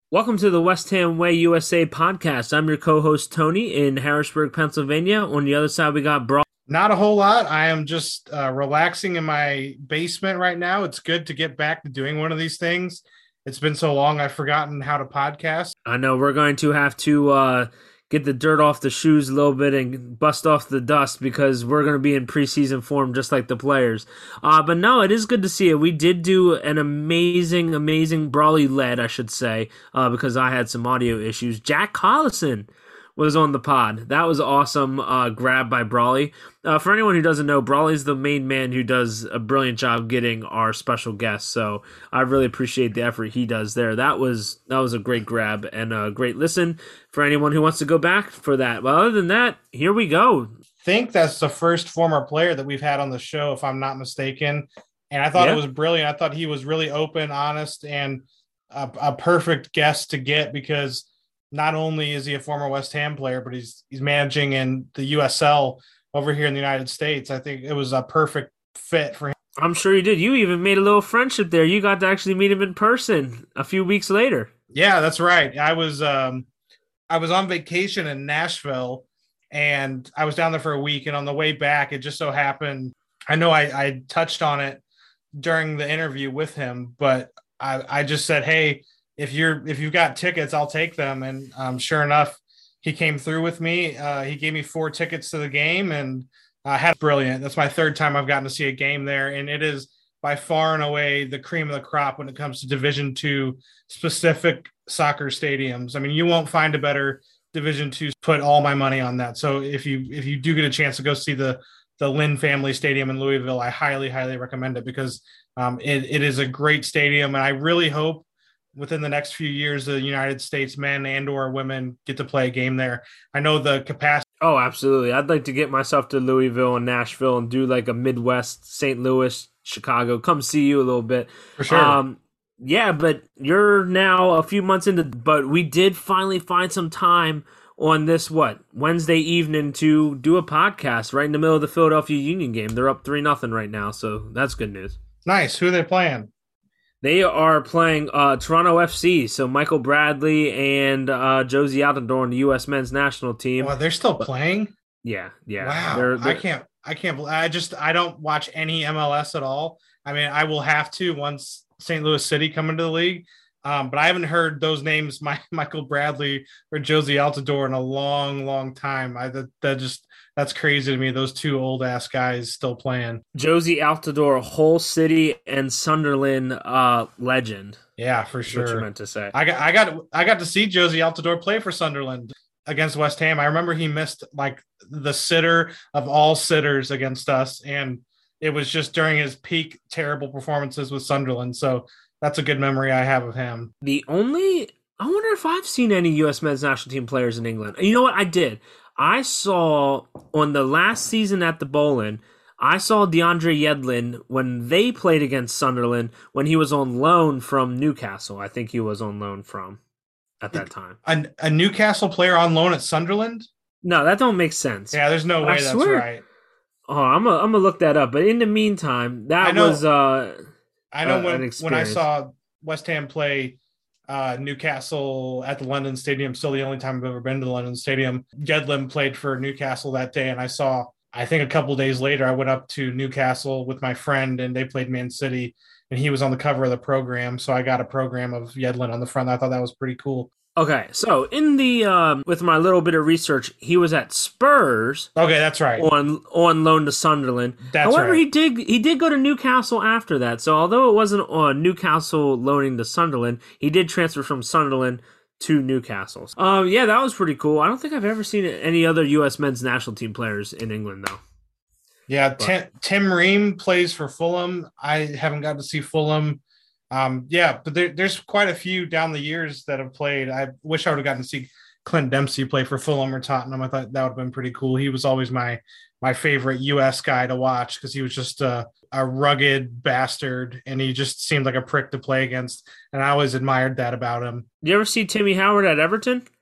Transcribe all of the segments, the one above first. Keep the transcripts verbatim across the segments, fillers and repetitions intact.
Welcome to the West Ham Way U S A podcast. I'm your co-host Tony in Harrisburg, Pennsylvania. On the other side, we got Bro. Not a whole lot. I am just uh, relaxing in my basement right now. It's good to get back to doing one of these things. It's been so long, I've forgotten how to podcast. I know we're going to have to uh, get the dirt off the shoes a little bit and bust off the dust because we're going to be in preseason form just like the players. Uh, but no, it is good to see it. We did do an amazing, amazing Brawley led, I should say, uh, because I had some audio issues. Jack Collison was on the pod. That was awesome. Uh, grab by Brawley. Uh, for anyone who doesn't know, Brawley's the main man who does a brilliant job getting our special guests. So I really appreciate the effort he does there. That was that was a great grab and a great listen for anyone who wants to go back for that. But other than that, here we go. I think that's the first former player that we've had on the show, if I'm not mistaken. And I thought Yeah. it was brilliant. I thought he was really open, honest, and a, a perfect guest to get because not only is he a former West Ham player, but he's he's managing in the U S L over here in the United States. I think it was a perfect fit for him. I'm sure you did. You even made a little friendship there. You got to actually meet him in person a few weeks later. Yeah, that's right. I was um I was on vacation in Nashville and I was down there for a week, and on the way back, it just so happened, I know I, I touched on it during the interview with him, but I, I just said, hey, if you're if you've got tickets, I'll take them. And um, sure enough, he came through with me. Uh, he gave me four tickets to the game, and I uh, had brilliant. That's my third time I've gotten to see a game there, and it is by far and away the cream of the crop when it comes to Division Two specific soccer stadiums. I mean, you won't find a better Division Two. Put all my money on that. So if you if you do get a chance to go see the the Lynn Family Stadium in Louisville, I highly highly recommend it because um, it, it is a great stadium, and I really hope within the next few years, the United States men and or women get to play a game there. I know the capacity. Oh, absolutely. I'd like to get myself to Louisville and Nashville and do like a Midwest, Saint Louis, Chicago. Come see you a little bit. For sure. Um, yeah, but you're now a few months into, but we did finally find some time on this, what, Wednesday evening to do a podcast right in the middle of the Philadelphia Union game. They're up three nothing right now, so that's good news. Nice. Who are they playing? They are playing uh, Toronto F C, so Michael Bradley and uh, Josie Altidore on the U S men's national team. Well, they're still playing? Yeah, yeah. Wow. They're, they're, I can't, I can't, believe, I just, I don't watch any M L S at all. I mean, I will have to once Saint Louis City come into the league. Um, but I haven't heard those names, my, Michael Bradley or Josie Altidore, in a long, long time. I that, that just that's crazy to me. Those two old ass guys still playing. Josie Altidore, Hull City and Sunderland uh, legend. Yeah, for sure. What you meant to say? I got, I got, I got to see Josie Altidore play for Sunderland against West Ham. I remember he missed like the sitter of all sitters against us, and it was just during his peak terrible performances with Sunderland. So that's a good memory I have of him. The only, I wonder if I've seen any U S men's national team players in England. You know what? I did. I saw on the last season at the Bowling, I saw DeAndre Yedlin when they played against Sunderland when he was on loan from Newcastle. I think he was on loan from at that time. A, a Newcastle player on loan at Sunderland? No, that don't make sense. Yeah, there's no But I way that's swear- right. Oh, I'm gonna I'm gonna look that up. But in the meantime, I that know- was uh, I know uh, when, an when I experience. saw West Ham play uh, Newcastle at the London Stadium, still the only time I've ever been to the London Stadium, Yedlin played for Newcastle that day, and I saw, I think a couple days later, I went up to Newcastle with my friend, and they played Man City, and he was on the cover of the program, so I got a program of Yedlin on the front. I thought that was pretty cool. Okay, so in the um, with my little bit of research, he was at Spurs Okay, that's right. on on loan to Sunderland. That's However, right. he did he did go to Newcastle after that. So although it wasn't on Newcastle loaning to Sunderland, he did transfer from Sunderland to Newcastle. Um, yeah, that was pretty cool. I don't think I've ever seen any other U S men's national team players in England though. Yeah, Tim, Tim Ream plays for Fulham. I haven't got to see Fulham. Um, yeah, but there, there's quite a few down the years that have played. I wish I would have gotten to see Clint Dempsey play for Fulham or Tottenham. I thought that would have been pretty cool. He was always my my favorite U S guy to watch because he was just a, a rugged bastard, and he just seemed like a prick to play against. And I always admired that about him. You ever see Timmy Howard at Everton?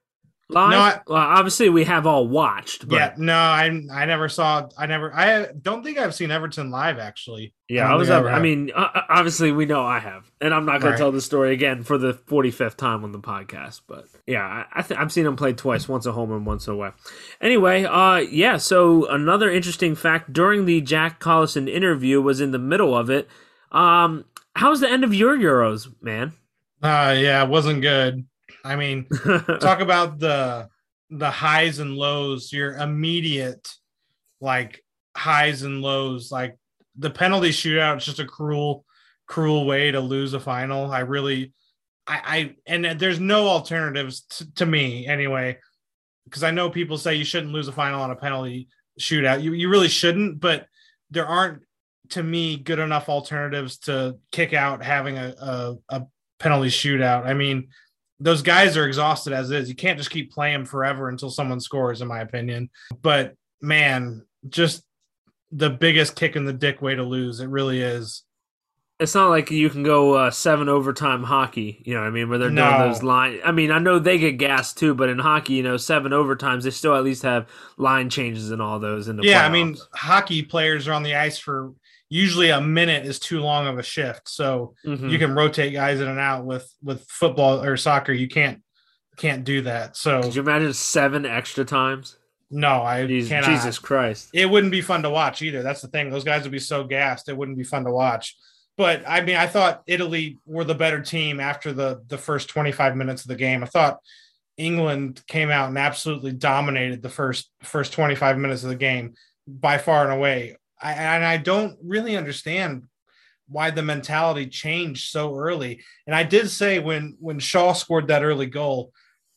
No, live? I, Well, obviously we have all watched, yeah, but no, I I never saw. I never. I don't think I've seen Everton live. Actually, I yeah, I don't think was I up. ever I have. mean, uh, uh, obviously we know I have, and I'm not going to Right. tell the story again for the forty-fifth time on the podcast. But yeah, I, I th- I've seen him play twice, once at home and once away. Anyway, uh, yeah. So another interesting fact during the Jack Collison interview was in the middle of it. Um, how's the end of your Euros, man? Uh, yeah, it wasn't good. I mean, talk about the the highs and lows. Your immediate like highs and lows. Like the penalty shootout is just a cruel, cruel way to lose a final. I really, I, I and there's no alternatives to, to me anyway, because I know people say you shouldn't lose a final on a penalty shootout. You you really shouldn't, but there aren't to me good enough alternatives to kick out having a a, a penalty shootout. I mean, those guys are exhausted as is. You can't just keep playing forever until someone scores, in my opinion. But man, just the biggest kick in the dick way to lose. It really is. It's not like you can go uh, seven overtime hockey, you know what I mean, where they're doing those No. line. I mean, I know they get gassed too, but in hockey, you know, seven overtimes, they still at least have line changes and all those in the Yeah, I mean, playoffs. hockey players are on the ice for usually a minute is too long of a shift. So you Mm-hmm. can rotate guys in and out with with football or soccer. You can't can't do that. Could So you imagine seven extra times? no, I Jeez, cannot. Jesus Christ. It wouldn't be fun to watch either. That's the thing. Those guys would be so gassed. It wouldn't be fun to watch. But I mean, I thought Italy were the better team after the the first twenty-five minutes of the game. I thought England came out and absolutely dominated the first first twenty-five minutes of the game by far and away. I, and I don't really understand why the mentality changed so early. And I did say when when Shaw scored that early goal,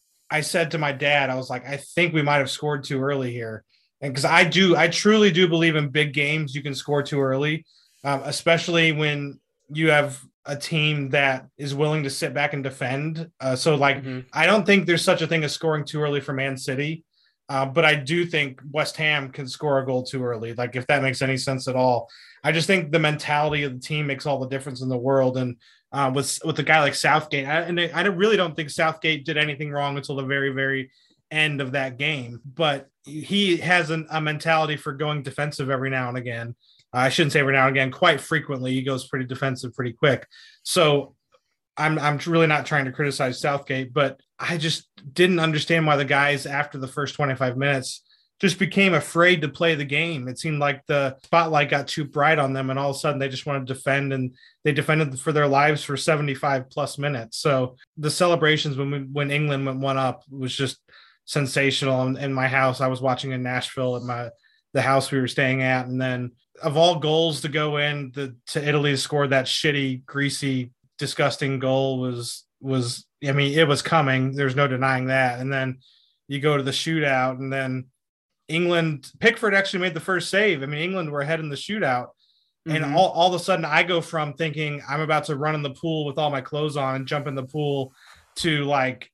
I said to my dad, I was like, I think we might have scored too early here. And because I do, I truly do believe in big games, you can score too early, um, especially when you have a team that is willing to sit back and defend. Uh, so, like, Mm-hmm. I don't think there's such a thing as scoring too early for Man City. Uh, but I do think West Ham can score a goal too early. Like, if that makes any sense at all. I just think the mentality of the team makes all the difference in the world. And uh, with with a guy like Southgate, I, and I really don't think Southgate did anything wrong until the very, very end of that game. But he has an, a mentality for going defensive every now and again. Uh, I shouldn't say every now and again, quite frequently. He goes pretty defensive pretty quick. So I'm I'm really not trying to criticize Southgate, but I just didn't understand why the guys after the first twenty-five minutes just became afraid to play the game. It seemed like the spotlight got too bright on them, and all of a sudden they just wanted to defend, and they defended for their lives for seventy-five plus minutes. So the celebrations when we, when England went one up was just sensational. In, in my house, I was watching in Nashville at my the house we were staying at, and then of all goals to go in, the to Italy to score that shitty, greasy, disgusting goal was was I mean, it was coming. There's no denying that. And then you go to the shootout, and then England, Pickford actually made the first save. I mean, England were ahead in the shootout. And Mm-hmm. all, all of a sudden, I go from thinking I'm about to run in the pool with all my clothes on and jump in the pool to like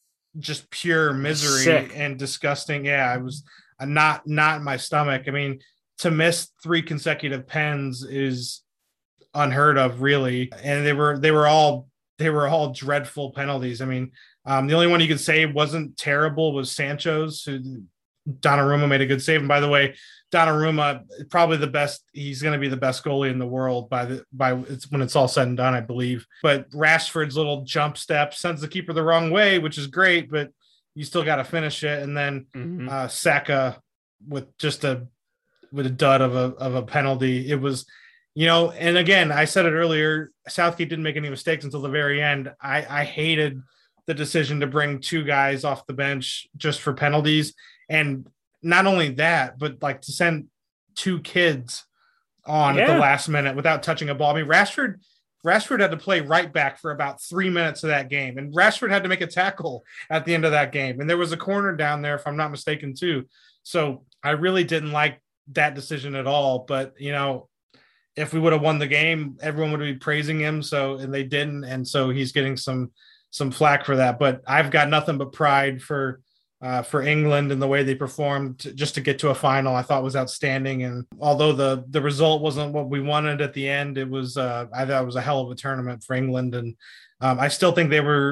just pure misery Sick. and disgusting. Yeah, I was uh, not not in my stomach. I mean, to miss three consecutive pens is unheard of, really. And they were they were all they were all dreadful penalties. I mean, um, the only one you could say wasn't terrible was Sancho's, who Donnarumma made a good save. And by the way, Donnarumma probably the best. He's going to be the best goalie in the world by the by it's when it's all said and done, I believe. But Rashford's little jump step sends the keeper the wrong way, which is great, but you still got to finish it. And then Mm-hmm. uh, Saka with just a with a dud of a of a penalty. It was, you know, and again, I said it earlier. Southgate didn't make any mistakes until the very end. I, I hated the decision to bring two guys off the bench just for penalties. And not only that, but like to send two kids on at the Yeah. last minute without touching a ball. I mean, Rashford, Rashford had to play right back for about three minutes of that game. And Rashford had to make a tackle at the end of that game. And there was a corner down there, if I'm not mistaken, too. So I really didn't like that decision at all. But, you know, if we would have won the game, everyone would be praising him. So, and they didn't. And so he's getting some, some flack for that. But I've got nothing but pride for, uh, for England and the way they performed to, just to get to a final. I thought was outstanding. And although the, the result wasn't what we wanted at the end, it was, uh, I thought it was a hell of a tournament for England. And um, I still think they were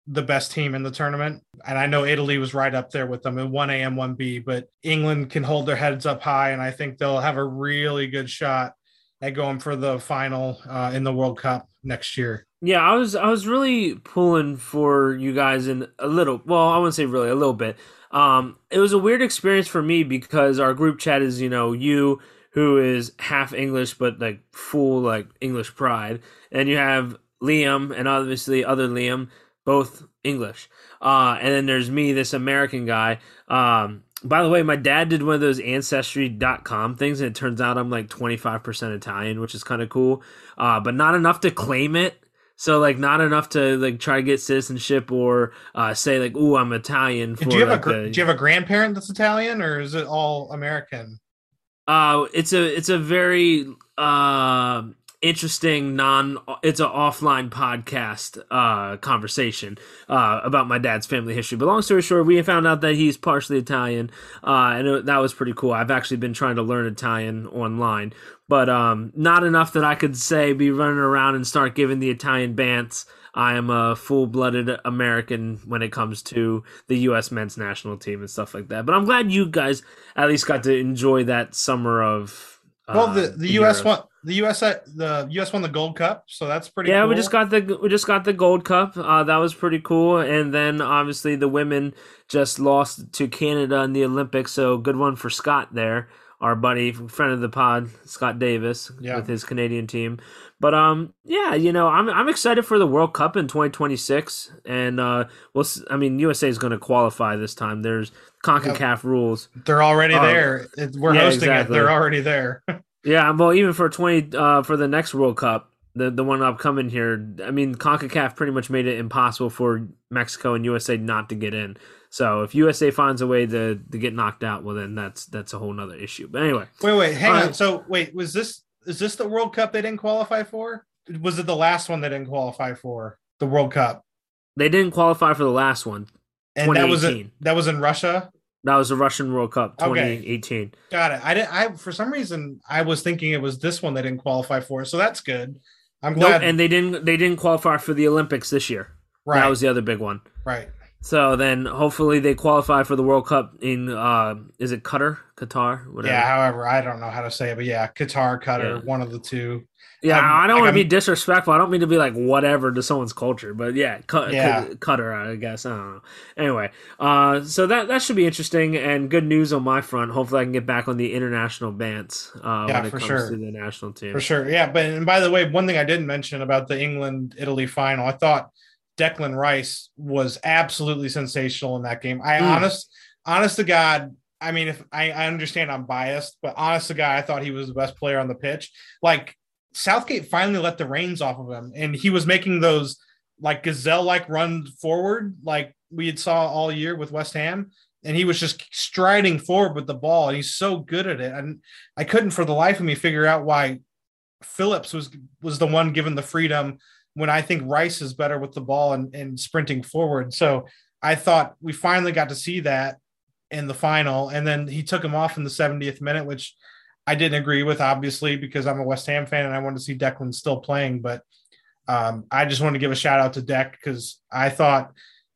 the best team in the tournament. And I know Italy was right up there with them in one A and one B, but England can hold their heads up high, and I think they'll have a really good shot at going for the final uh, in the World Cup next year. Yeah, I was I was really pulling for you guys in a little. Well, I wouldn't say really, a little bit. Um, it was a weird experience for me because our group chat is, you know, you who is half English but like full like English pride, and you have Liam and obviously other Liam, both English. Uh, and then there's me, this American guy. Um, by the way, my dad did one of those ancestry dot com things, and it turns out I'm like twenty-five percent Italian, which is kind of cool, uh, but not enough to claim it. So, like, not enough to, like, try to get citizenship or uh, say, like, ooh, I'm Italian. For, do, you have like, a, the, do you have a grandparent that's Italian, or is it all American? Uh, it's a it's a very uh, interesting non. It's an offline podcast uh, conversation uh, about my dad's family history. But long story short, we found out that he's partially Italian, uh, and it, that was pretty cool. I've actually been trying to learn Italian online, but um, not enough that I could say be running around and start giving the Italian bants. I am a full-blooded American when it comes to the U S men's national team and stuff like that. But I'm glad you guys at least got to enjoy that summer of. Uh, well, the, the, the U S Euros. won the U S the U S won the Gold Cup, so that's pretty. Yeah, cool. we just got the we just got the Gold Cup. Uh, that was pretty cool. And then obviously the women just lost to Canada in the Olympics. So good one for Scott there, our buddy, friend of the pod, Scott Davis, yeah. with his Canadian team. But um, yeah, you know, I'm I'm excited for the World Cup in twenty twenty-six, and uh, we'll. I mean, U S A is going to qualify this time. There's CONCACAF yep. rules. They're already um, there. We're yeah, hosting exactly. it. They're already there. Yeah, well, even for twenty uh, for the next World Cup, the the one upcoming here. I mean, CONCACAF pretty much made it impossible for Mexico and U S A not to get in. So if U S A finds a way to, to get knocked out, well, then that's that's a whole nother issue. But anyway, wait, wait, hang uh, on. So wait, was this is this the World Cup they didn't qualify for? Was it the last one they didn't qualify for? The World Cup. They didn't qualify for the last one. And that was in, that was in Russia. That was the Russian World Cup, twenty eighteen. Okay. Got it. I didn't. I for some reason I was thinking it was this one they didn't qualify for. So that's good. I'm glad. Nope, and they didn't. They didn't qualify for the Olympics this year. Right. That was the other big one. Right. So then, hopefully, they qualify for the World Cup in. Uh, is it Qatar? Qatar? Whatever. Yeah. However, I don't know how to say it, but yeah, Qatar, Qatar, yeah. One of the two. Yeah, I'm, I don't like want to be disrespectful. I don't mean to be like whatever to someone's culture, but yeah, cut, yeah. Qatar, I guess. I don't know. Anyway, uh, so that that should be interesting and good news on my front. Hopefully, I can get back on the international bants uh, yeah, when it for comes sure. to the national team. For sure, yeah. But and by the way, one thing I didn't mention about the England Italy final, I thought Declan Rice was absolutely sensational in that game. I mm. honest, honest to God. I mean, if I, I understand I'm biased, but honest to God, I thought he was the best player on the pitch. Like. Southgate finally let the reins off of him, and he was making those like gazelle-like runs forward, like we had saw all year with West Ham, and he was just striding forward with the ball, and he's so good at it. And I couldn't, for the life of me, figure out why Phillips was was the one given the freedom when I think Rice is better with the ball and, and sprinting forward. So I thought we finally got to see that in the final, and then he took him off in the seventieth minute, which I didn't agree with, obviously, because I'm a West Ham fan and I wanted to see Declan still playing. But um, I just wanted to give a shout out to Dec because I thought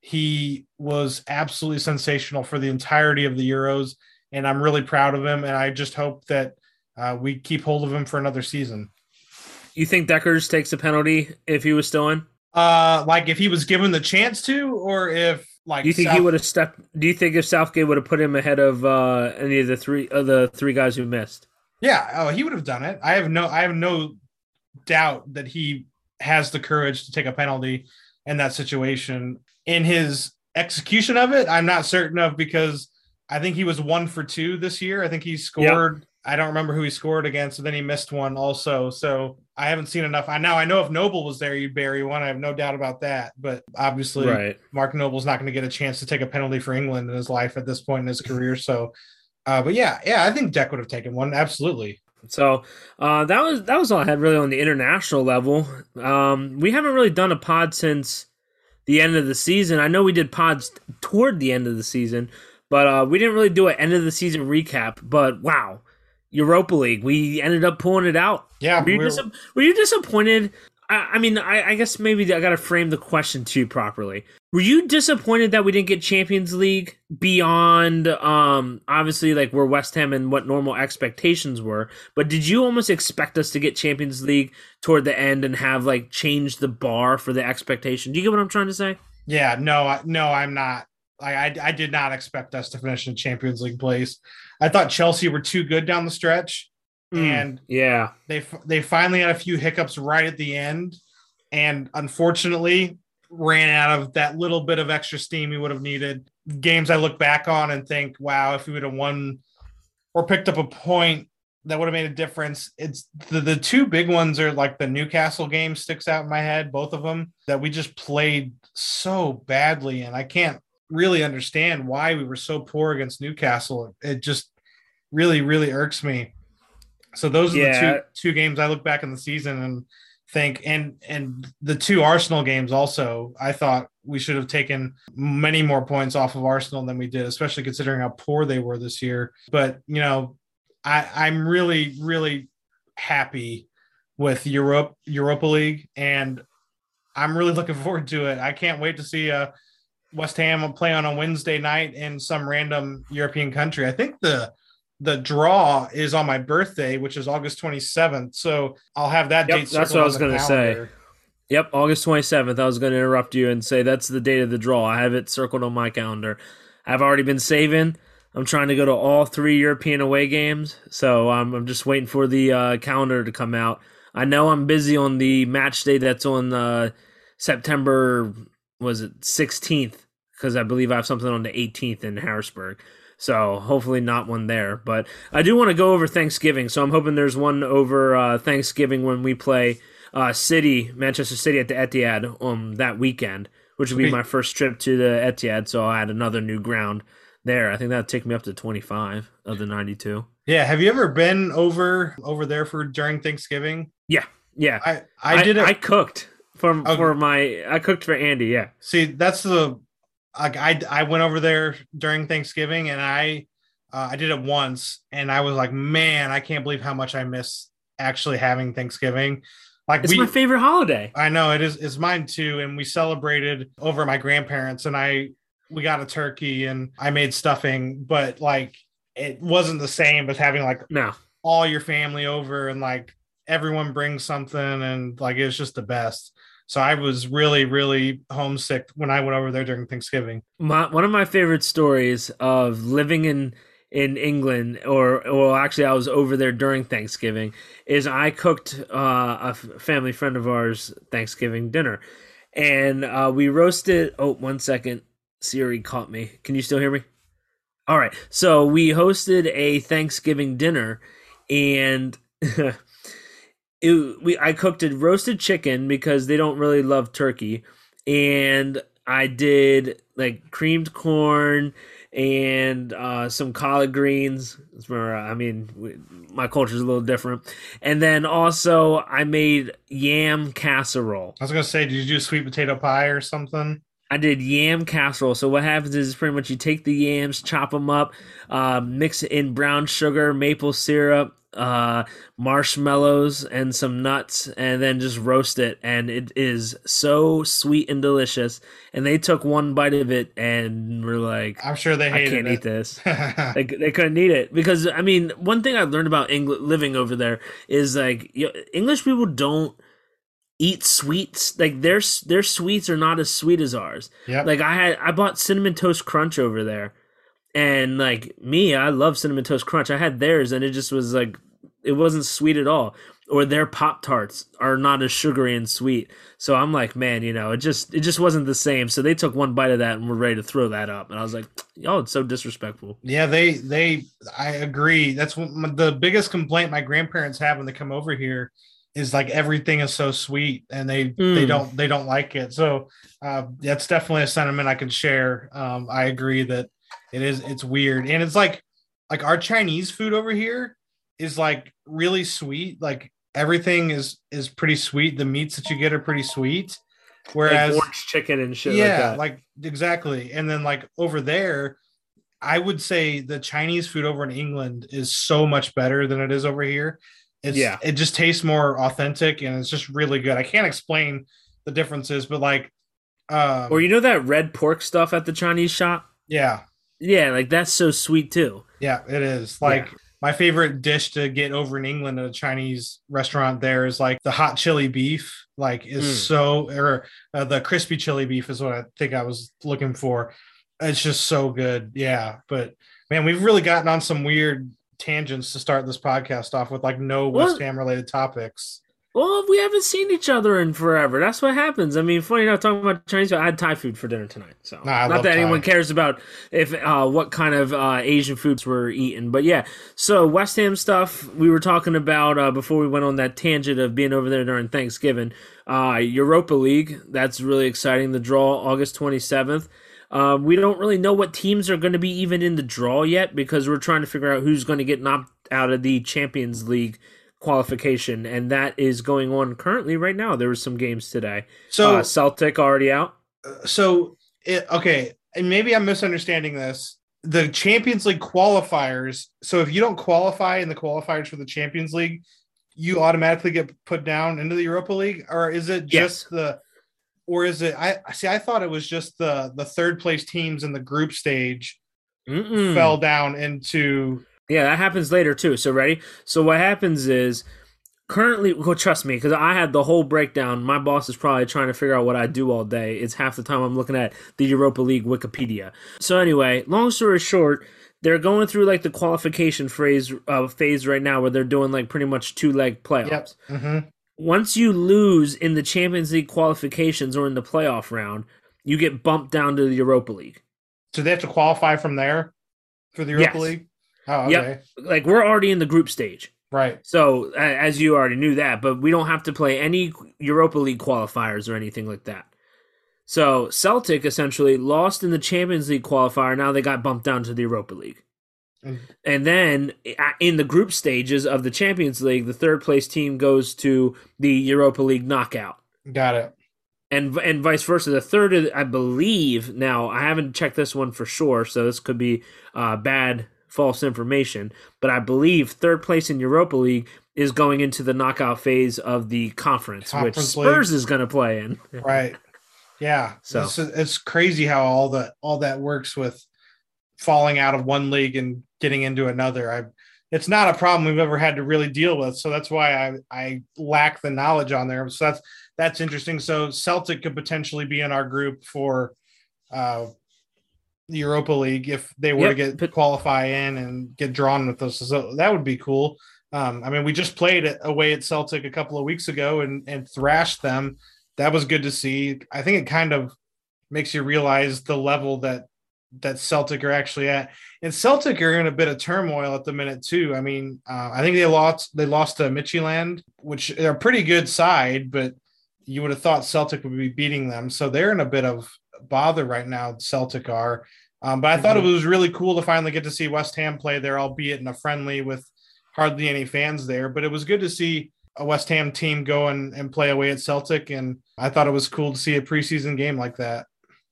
he was absolutely sensational for the entirety of the Euros, and I'm really proud of him. And I just hope that uh, we keep hold of him for another season. You think Deckers takes a penalty if he was still in? Uh, like if he was given the chance to, or if like do you think South- he would have stepped? Do you think if Southgate would have put him ahead of uh, any of the three of the three guys who missed? Yeah, oh, he would have done it. I have no, I have no doubt that he has the courage to take a penalty in that situation. In his execution of it, I'm not certain of because I think he was one for two this year. I think he scored. Yep. I don't remember who he scored against, and then he missed one also. So I haven't seen enough. I now I know if Noble was there, you'd bury one. I have no doubt about that. But obviously, right. Mark Noble's not going to get a chance to take a penalty for England in his life at this point in his career. So. Uh, but yeah, yeah, I think Dec would have taken one. Absolutely. So uh, that was that was all I had really on the international level. Um, we haven't really done a pod since the end of the season. I know we did pods toward the end of the season, but uh, we didn't really do an end of the season recap. But wow, Europa League, we ended up pulling it out. Yeah. Were you, dis- were you disappointed? I, I mean, I, I guess maybe I got to frame the question to you properly. Were you disappointed that we didn't get Champions League beyond, um, obviously, like where West Ham and what normal expectations were? But did you almost expect us to get Champions League toward the end and have like changed the bar for the expectation? Do you get what I'm trying to say? Yeah, no, I- no, I'm not. I, I I did not expect us to finish in Champions League place. I thought Chelsea were too good down the stretch, Mm, and yeah. they f- they finally had a few hiccups right at the end, and unfortunately ran out of that little bit of extra steam we would have needed. Games I look back on and think, wow, if we would have won or picked up a point, that would have made a difference. It's the, the two big ones are like the Newcastle game sticks out in my head, both of them, that we just played so badly. And I can't really understand why we were so poor against Newcastle. It just really, really irks me. So those are the Yeah. two two games I look back in the season and think, and and the two Arsenal games also, I thought we should have taken many more points off of Arsenal than we did, especially considering how poor they were this year. But you know, I, I'm really, really happy with Europe Europa League, and I'm really looking forward to it. I can't wait to see uh, West Ham play on a Wednesday night in some random European country. I think the the draw is on my birthday, which is August twenty-seventh. So I'll have that Yep, date that's circled what I on was the going to say. calendar. Yep, August twenty-seventh. I was going to interrupt you and say that's the date of the draw. I have it circled on my calendar. I've already been saving. I'm trying to go to all three European away games, so um, I'm just waiting for the uh, calendar to come out. I know I'm busy on the match day that's on uh, September, was it sixteenth? Because I believe I have something on the eighteenth in Harrisburg. So hopefully not one there. But I do want to go over Thanksgiving, so I'm hoping there's one over uh, Thanksgiving when we play uh, City, Manchester City at the Etihad um, that weekend, which will be my first trip to the Etihad, so I'll add another new ground there. I think that'll take me up to twenty-five of the ninety-two. Yeah, have you ever been over over there for during Thanksgiving? Yeah, yeah. I I did I, it. I cooked for Okay. for my I cooked for Andy. Yeah. See, that's the like I I went over there during Thanksgiving, and I uh, I did it once, and I was like, man, I can't believe how much I miss actually having Thanksgiving. Like It's we, my favorite holiday. I know it is. It's mine too, and we celebrated over at my grandparents, and I we got a turkey, and I made stuffing, but like it wasn't the same as having like No. all your family over, and like everyone brings something, and like it was just the best. So I was really, really homesick when I went over there during Thanksgiving. My, one of my favorite stories of living in in England, or well, actually, I was over there during Thanksgiving, is I cooked uh, a f- family friend of ours Thanksgiving dinner, and uh, we roasted. Oh, one second, Siri caught me. Can you still hear me? All right, so we hosted a Thanksgiving dinner, and it, we I cooked a roasted chicken because they don't really love turkey, and I did like creamed corn and uh, some collard greens. I mean, we, my culture is a little different, and then also I made yam casserole. I was gonna say, did you do sweet potato pie or something? I did yam casserole. So what happens is pretty much you take the yams, chop them up, uh, mix in brown sugar, maple syrup, uh, marshmallows, and some nuts, and then just roast it. And it is so sweet and delicious. And they took one bite of it and were like, I'm sure they I hated can't it. eat this. they, they couldn't eat it because, I mean, one thing I learned about Engl- living over there is like you know, English people don't eat sweets. Like their their sweets are not as sweet as ours. Yep. Like I had I bought cinnamon toast crunch over there, and like me, I love cinnamon toast crunch. I had theirs, and it just was like it wasn't sweet at all. Or their Pop Tarts are not as sugary and sweet. So I'm like, man, you know, it just it just wasn't the same. So they took one bite of that and were ready to throw that up, and I was like, y'all, it's so disrespectful. Yeah, they they I agree. That's what my, the biggest complaint my grandparents have when they come over here is like everything is so sweet, and they mm. they don't they don't like it. So uh, that's definitely a sentiment I can share. Um, I agree that it is it's weird, and it's like like our Chinese food over here is like really sweet. Like everything is is pretty sweet. The meats that you get are pretty sweet. Whereas like orange chicken and shit yeah, like that. like exactly. And then like over there, I would say the Chinese food over in England is so much better than it is over here. It's Yeah. it just tastes more authentic and it's just really good. I can't explain the differences, but like, Or um, you know that red pork stuff at the Chinese shop? yeah, Yeah, like that's so sweet too. yeah, it is. Yeah. Like my favorite dish to get over in England at a Chinese restaurant there is like the hot chili beef. Like is Mm. so, or uh, the crispy chili beef is what I think I was looking for. It's just so good. Yeah, but man, we've really gotten on some weird tangents to start this podcast off with, like no West Well, Ham related topics. well, we haven't seen each other in forever. That's what happens. I mean, funny enough, talking about Chinese food, I had Thai food for dinner tonight. So, Nah, I not love that anyone Thai. cares about if uh, what kind of uh, Asian foods we're eating, but yeah. So West Ham stuff we were talking about uh, before we went on that tangent of being over there during Thanksgiving. Uh, Europa League, that's really exciting. The draw August twenty seventh. Um, we don't really know what teams are going to be even in the draw yet because we're trying to figure out who's going to get knocked out of the Champions League qualification, and that is going on currently right now. There were some games today. So, Uh, Celtic already out. so it, okay, and maybe I'm misunderstanding this. The Champions League qualifiers. So if you don't qualify in the qualifiers for the Champions League, you automatically get put down into the Europa League, or is it just Yes. the, or is it? I see. I thought it was just the the third place teams in the group stage Mm-mm. fell down into. Yeah, that happens later too. So ready? So what happens is currently, well, trust me, because I had the whole breakdown. My boss is probably trying to figure out what I do all day. It's half the time I'm looking at the Europa League Wikipedia. So anyway, long story short, they're going through like the qualification phase uh, phase right now, where they're doing like pretty much two leg playoffs. Yep. Mm-hmm. Once you lose in the Champions League qualifications or in the playoff round, you get bumped down to the Europa League. So they have to qualify from there for the Europa Yes. League. Oh, okay. Yep. Like we're already in the group stage. Right. So, a- as you already knew that, but we don't have to play any Europa League qualifiers or anything like that. So, Celtic essentially lost in the Champions League qualifier. Now they got bumped down to the Europa League. Mm. And then a- in the group stages of the Champions League, the third place team goes to the Europa League knockout. Got it. And and vice versa. The third, of- I believe, now I haven't checked this one for sure, so this could be uh, bad, false information, but I believe third place in Europa League is going into the knockout phase of the conference, which Conference Spurs League. is going to play in. Right. Yeah. So- So it's, it's crazy how all that all that works with falling out of one league and getting into another. I it's not a problem we've ever had to really deal with. So that's why I I lack the knowledge on there. So that's that's interesting. So Celtic could potentially be in our group for uh the Europa League if they were Yep, to get but- qualify in and get drawn with us. So that would be cool. Um, I mean, we just played it away at Celtic a couple of weeks ago and, and thrashed them. That was good to see. I think it kind of makes you realize the level that that Celtic are actually at. And Celtic are in a bit of turmoil at the minute too. I mean, uh, I think they lost they lost to Midtjylland, which are a pretty good side, but you would have thought Celtic would be beating them. So they're in a bit of bother right now. Celtic are. Um, but I thought Mhm. it was really cool to finally get to see West Ham play there, albeit in a friendly with hardly any fans there. But it was good to see a West Ham team go and, and play away at Celtic. And I thought it was cool to see a preseason game like that.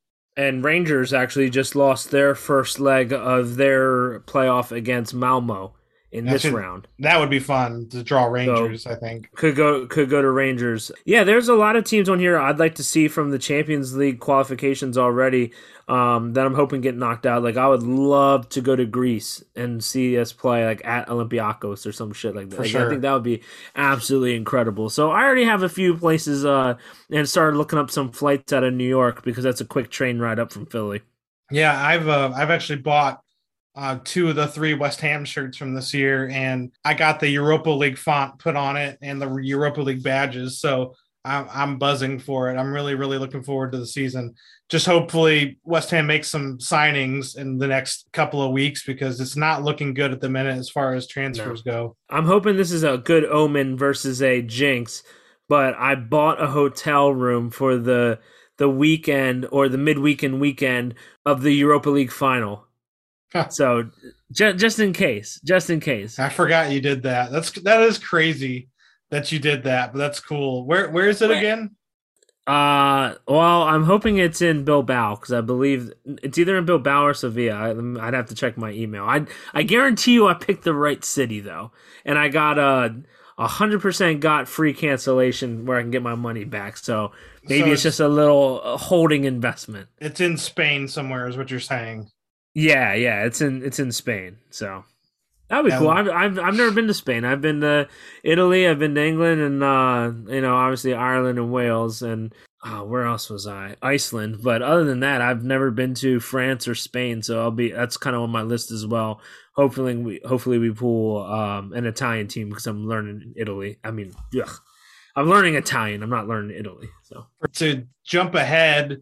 And Rangers actually just lost their first leg of their playoff against Malmo in That's this it. round. That would be fun to draw Rangers, I think. Could go could go to Rangers. Yeah, there's a lot of teams on here I'd like to see from the Champions League qualifications already um, that I'm hoping get knocked out. Like I would love to go to Greece and see us play like at Olympiacos or some shit like that. For Like, sure. I think that would be absolutely incredible. So I already have a few places uh, and started looking up some flights out of New York because that's a quick train ride up from Philly. Yeah, I've uh, I've actually bought uh, two of the three West Ham shirts from this year, and I got the Europa League font put on it and the Europa League badges. So I'm, I'm buzzing for it. I'm really, really looking forward to the season. Just hopefully West Ham makes some signings in the next couple of weeks because it's not looking good at the minute as far as transfers go. I'm hoping this is a good omen versus a jinx, but I bought a hotel room for the the weekend or the midweekend weekend of the Europa League final. Huh. So ju- just in case, just in case. I forgot you did that. That's that is crazy that you did that, but that's cool. Where where is it Where- again? Uh, well, I'm hoping it's in Bilbao because I believe it's either in Bilbao or Sevilla. I, I'd have to check my email. I I guarantee you I picked the right city though, and I got uh one hundred percent got free cancellation where I can get my money back. So maybe So it's just a little uh, holding investment. it's in Spain somewhere, is what you're saying. Yeah, yeah, it's in it's in Spain. So that'd be cool. Um, I've, I've I've never been to Spain. I've been to Italy. I've been to England, and uh, you know, obviously Ireland and Wales, and uh, where else was I? Iceland. But other than that, I've never been to France or Spain. So I'll be that's kind of on my list as well. Hopefully, we hopefully we pull um, an Italian team because I'm learning Italy. I mean, ugh. I'm learning Italian. I'm not learning Italy. So to jump ahead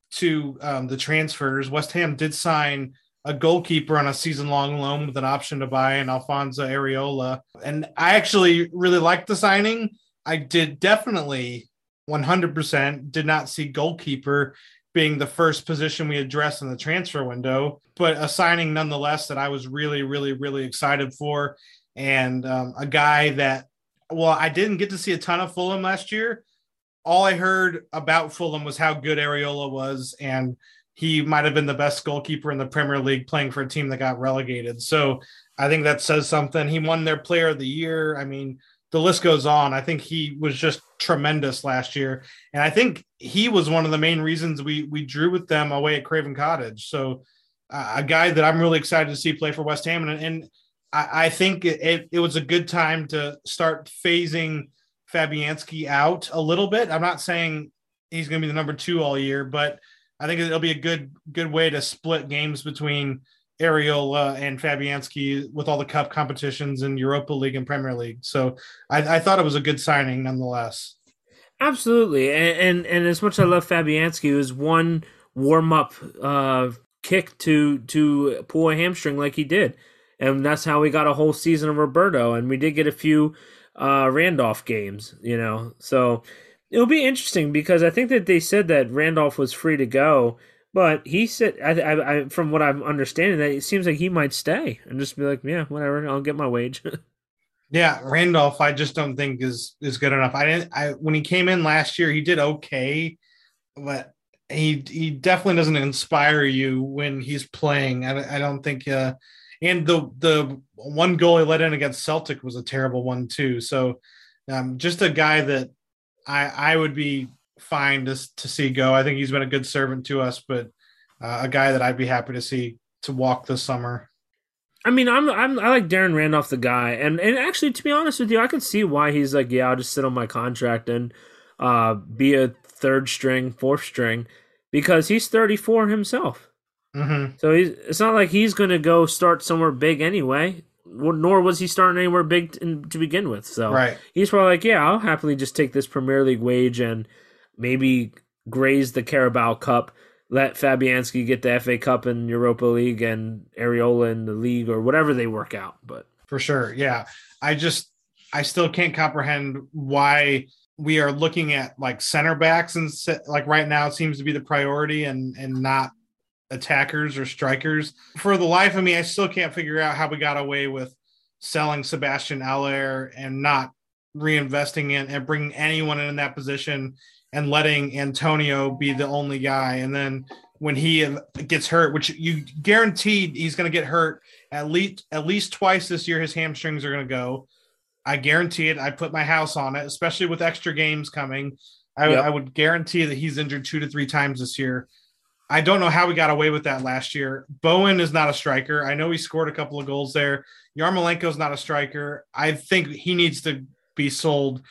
to um, the transfers, West Ham did sign a goalkeeper on a season-long loan with an option to buy an Alfonso Areola. And I actually really liked the signing. I did definitely one hundred percent did not see goalkeeper being the first position we addressed in the transfer window, but a signing nonetheless that I was really, really, really excited for. And um, a guy that, well, I didn't get to see a ton of Fulham last year. All I heard about Fulham was how good Areola was, and he might have been the best goalkeeper in the Premier League playing for a team that got relegated. So I think that says something. He won their player of the year. I mean, the list goes on. I think he was just tremendous last year. And I think he was one of the main reasons we we drew with them away at Craven Cottage. So uh, a guy that I'm really excited to see play for West Ham. And, and I, I think it, it was a good time to start phasing Fabianski out a little bit. I'm not saying he's going to be the number two all year, but I think it'll be a good good way to split games between Areola and Fabianski with all the cup competitions in Europa League and Premier League. So I, I thought it was a good signing nonetheless. absolutely, and and, and as much as I love Fabianski, it was one warm up uh, kick to to pull a hamstring like he did, and that's how we got a whole season of Roberto, and we did get a few uh, Randolph games, you know. So it'll be interesting because I think that they said that Randolph was free to go. But he said, I, I, I, from what I'm understanding, that it seems like he might stay and just be like, yeah, whatever, I'll get my wage. Yeah, Randolph, I just don't think is is good enough. I didn't. I when he came in last year, he did okay, but he he definitely doesn't inspire you when he's playing. I, I don't think. Uh, and the the one goal he let in against Celtic was a terrible one too. So, um, just a guy that I I would be fine to, to see go. I think he's been a good servant to us, but uh, a guy that I'd be happy to see to walk this summer. I mean, I'm, I'm I like Darren Randolph, the guy, and and actually, to be honest with you, I can see why he's like, yeah, I'll just sit on my contract and uh, be a third string, fourth string, because he's thirty-four himself. Mm-hmm. So he's, it's not like he's going to go start somewhere big anyway. Nor was he starting anywhere big to, to begin with. So right. He's probably like, yeah, I'll happily just take this Premier League wage and maybe graze the Carabao Cup, let Fabianski get the F A Cup and Europa League and Areola in the league or whatever they work out. But for sure, yeah. I just I still can't comprehend why we are looking at like center backs and like right now it seems to be the priority and and not attackers or strikers. For the life of me, I still can't figure out how we got away with selling Sebastian Aller and not reinvesting in and bringing anyone in that position and letting Antonio be the only guy. And then when he gets hurt, which you guaranteed he's going to get hurt at least at least twice this year, his hamstrings are going to go. I guarantee it. I put my house on it, especially with extra games coming. I, yep. I would guarantee that he's injured two to three times this year. I don't know how we got away with that last year. Bowen is not a striker. I know he scored a couple of goals there. Yarmolenko's not a striker. I think he needs to be sold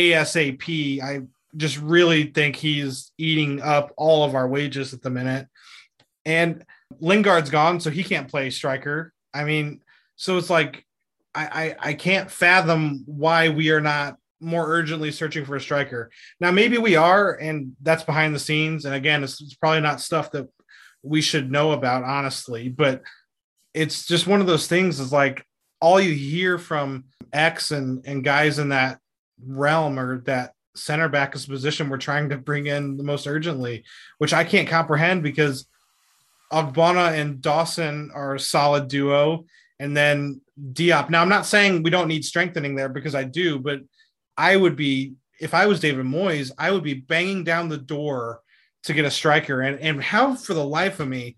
ASAP. I just really think he's eating up all of our wages at the minute. And Lingard's gone, so he can't play striker. I mean, so it's like I, I, I can't fathom why we are not more urgently searching for a striker. Now, maybe we are, and that's behind the scenes. And again, it's, it's probably not stuff that we should know about, honestly, but it's just one of those things is like all you hear from X and, and guys in that realm or that center back is position we're trying to bring in the most urgently, which I can't comprehend because Ogbonna and Dawson are a solid duo. And then Diop. Now, I'm not saying we don't need strengthening there because I do, but I would be, if I was David Moyes, I would be banging down the door to get a striker. And, and how, for the life of me,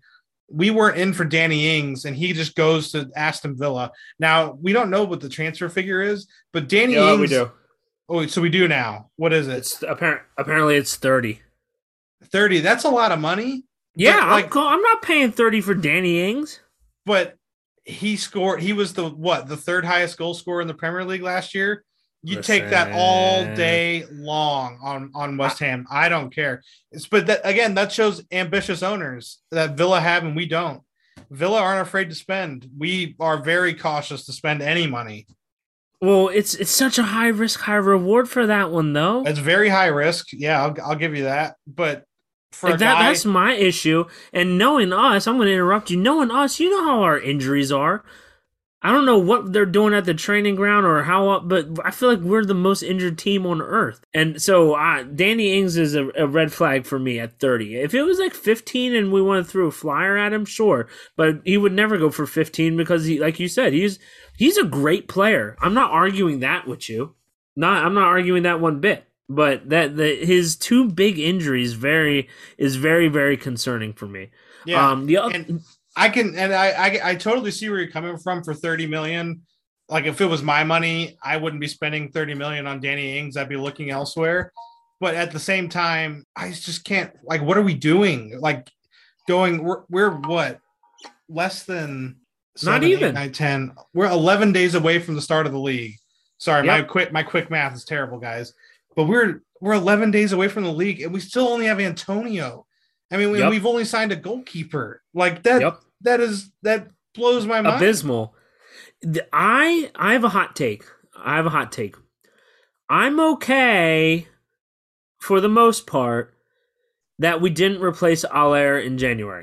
we weren't in for Danny Ings, and he just goes to Aston Villa. Now we don't know what the transfer figure is, but Danny Yeah, Ings. we do. Oh, so we do now. What is it? It's apparent. Apparently, it's thirty. thirty. That's a lot of money. Yeah, but, I'm, like, cool. I'm not paying thirty for Danny Ings. But he scored. He was the what? The third highest goal scorer in the Premier League last year. You Listen. take that all day long on, on West Ham. I don't care. It's, but that, again, that shows ambitious owners that Villa have and we don't. Villa aren't afraid to spend. We are very cautious to spend any money. Well, it's it's such a high risk, high reward for that one, though. It's very high risk. Yeah, I'll, I'll give you that. But for like a that, guy, that's my issue. And knowing us, I'm going to interrupt you. Knowing us, you know how our injuries are. I don't know what they're doing at the training ground or how, but I feel like we're the most injured team on earth. And so uh, Danny Ings is a, a red flag for me at thirty. If it was like fifteen and we went through a flyer at him, sure. But he would never go for fifteen because, he, like you said, he's he's a great player. I'm not arguing that with you. Not I'm not arguing that one bit. But that the, his two big injuries very is very, very concerning for me. Yeah. Um, the other, and- I can, and I, I, I totally see where you're coming from for thirty million. Like if it was my money, I wouldn't be spending thirty million on Danny Ings. I'd be looking elsewhere. But at the same time, I just can't, like, what are we doing? Like going, we're, we're what? Less than seven, not even eight, nine, ten. We're eleven days away from the start of the league. Sorry, Yep. my quick, my quick math is terrible, guys. But we're, we're eleven days away from the league and we still only have Antonio. I mean, Yep. we've only signed a goalkeeper. Like that, Yep. that is, that blows my mind. Abysmal. The- I I have a hot take. I have a hot take. I'm okay, for the most part, that we didn't replace Aller in January.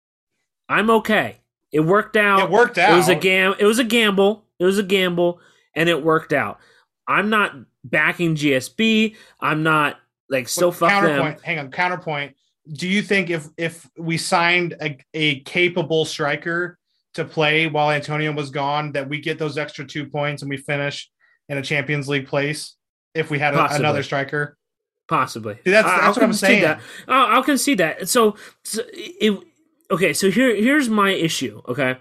I'm okay. It worked out. It worked out. It was a gam. It was a gamble. It was a gamble, and it worked out. I'm not backing G S B. I'm not like still But fuck counterpoint. them. Hang on, counterpoint. Do you think if if we signed a, a capable striker to play while Antonio was gone, that we get those extra two points and we finish in a Champions League place if we had a, another striker? Possibly. See, that's I- that's I'll what I'm concede saying. That. I'll, I'll concede that. So, so it, okay. So here here's my issue. Okay,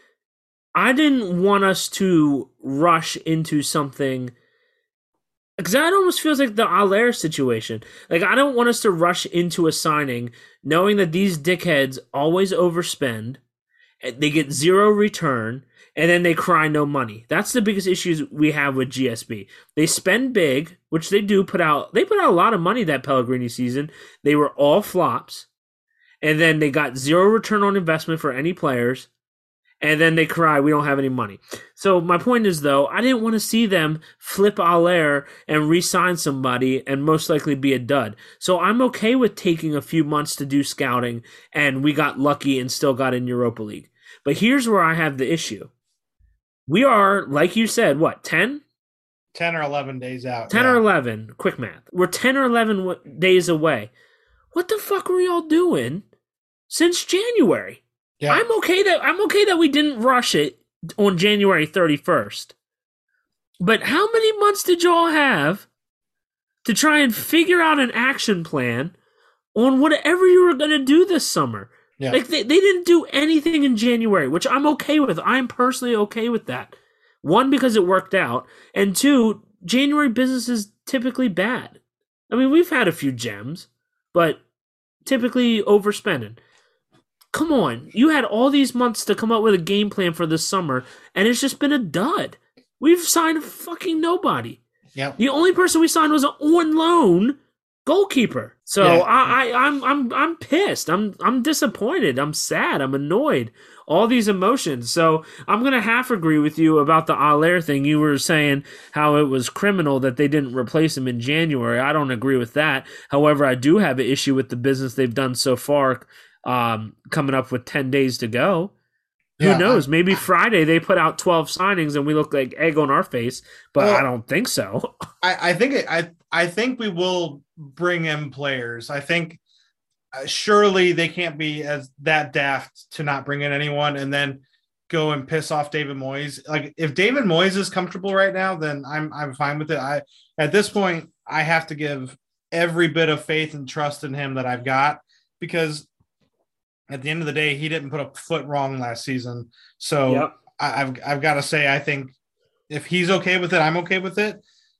I didn't want us to rush into something. Because that almost feels like the Aller situation. Like, I don't want us to rush into a signing knowing that these dickheads always overspend, they get zero return, and then they cry no money. That's the biggest issues we have with G S B. They spend big, which they do put out. They put out a lot of money that Pellegrini season. They were all flops. And then they got zero return on investment for any players. And then they cry, we don't have any money. So my point is, though, I didn't want to see them flip Aller and re-sign somebody and most likely be a dud. So I'm okay with taking a few months to do scouting, and we got lucky and still got in Europa League. But here's where I have the issue. We are, like you said, what, ten? ten or eleven days out. ten yeah. or eleven, quick math. We're ten or eleven w- days away. What the fuck were y'all doing since January? Yeah. I'm okay that I'm okay that we didn't rush it on January thirty-first. But how many months did y'all have to try and figure out an action plan on whatever you were going to do this summer? Yeah. Like they, they didn't do anything in January, which I'm okay with. I'm personally okay with that. One, because it worked out, and two, January business is typically bad. I mean, we've had a few gems, but typically overspending. Come on, you had all these months to come up with a game plan for this summer, and it's just been a dud. We've signed fucking nobody. Yeah. The only person we signed was an on loan goalkeeper. So Yeah. I, I, I'm, I'm, I'm pissed. I'm, I'm disappointed. I'm sad. I'm annoyed. All these emotions. So I'm gonna half agree with you about the Aller thing. You were saying how it was criminal that they didn't replace him in January. I don't agree with that. However, I do have an issue with the business they've done so far. Um, coming up with ten days to go. Who Yeah, knows? I- Maybe Friday they put out twelve signings and we look like egg on our face, but Well, I don't think so. I, I think it, I I think we will bring in players. I think uh, surely they can't be as that daft to not bring in anyone and then go and piss off David Moyes. Like if David Moyes is comfortable right now, then I'm I'm fine with it. I at this point I have to give every bit of faith and trust in him that I've got because At the end of the day, he didn't put a foot wrong last season. So Yep. I, I've I've got to say, I think if he's okay with it, I'm okay with it.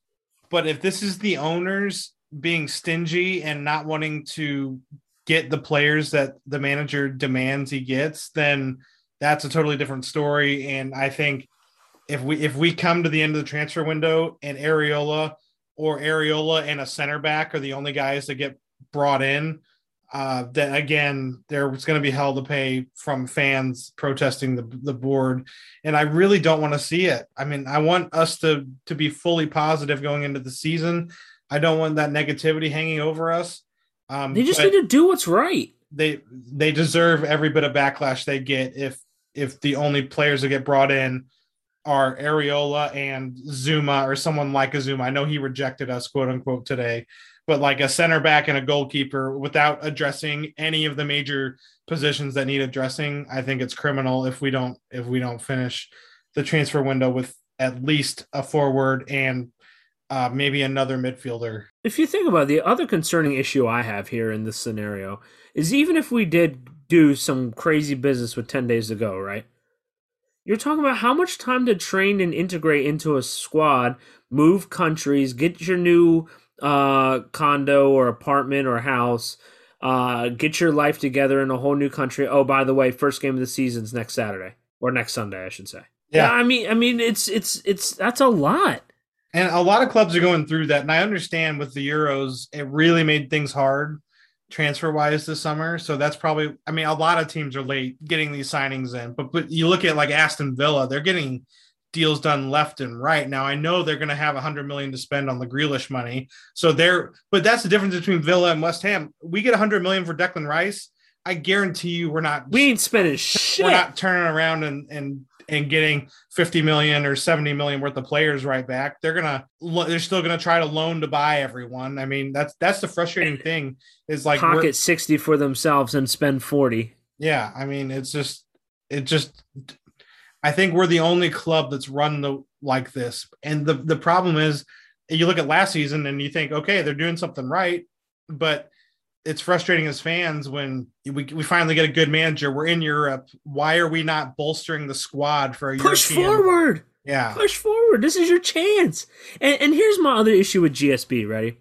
But if this is the owners being stingy and not wanting to get the players that the manager demands he gets, then that's a totally different story. And I think if we if we come to the end of the transfer window and Areola or Areola and a center back are the only guys that get brought in, uh, then again, there's going to be hell to pay from fans protesting the, the board. And I really don't want to see it. I mean, I want us to, to be fully positive going into the season. I don't want that negativity hanging over us. Um, They just need to do what's right. They, they deserve every bit of backlash they get if, if the only players that get brought in are Areola and Zuma or someone like a Zuma. I know he rejected us, quote unquote, today, but like a center back and a goalkeeper without addressing any of the major positions that need addressing. I think it's criminal if we don't, if we don't finish the transfer window with at least a forward and uh, maybe another midfielder. If you think about it, the other concerning issue I have here in this scenario is even if we did do some crazy business with ten days to go, right? You're talking about how much time to train and integrate into a squad, move countries, get your new uh, condo or apartment or house, uh, get your life together in a whole new country. Oh, by the way, first game of the season's next Saturday or next Sunday, I should say. Yeah, yeah I mean, I mean, it's it's it's that's a lot. And a lot of clubs are going through that. And I understand with the Euros, it really made things hard transfer wise this summer. So that's probably, I mean, a lot of teams are late getting these signings in, but, but you look at like Aston Villa, they're getting deals done left and right. Now I know they're going to have a hundred million to spend on the Grealish money. So they're, but that's the difference between Villa and West Ham. We get a hundred million for Declan Rice. I guarantee you we're not, we ain't spending shit. We're not turning around and, and, and getting fifty million or seventy million worth of players right back. They're going to, they're still going to try to loan to buy everyone. I mean, that's, that's the frustrating thing is like pocket sixty for themselves and spend forty. Yeah. I mean, it's just, it just, I think we're the only club that's run the, like this. And the, the problem is you look at last season and you think, okay, they're doing something right, but it's frustrating as fans when we, we finally get a good manager. We're in Europe. Why are we not bolstering the squad for a push European? forward? Yeah, push forward. This is your chance. And, and here's my other issue with G S B. Ready?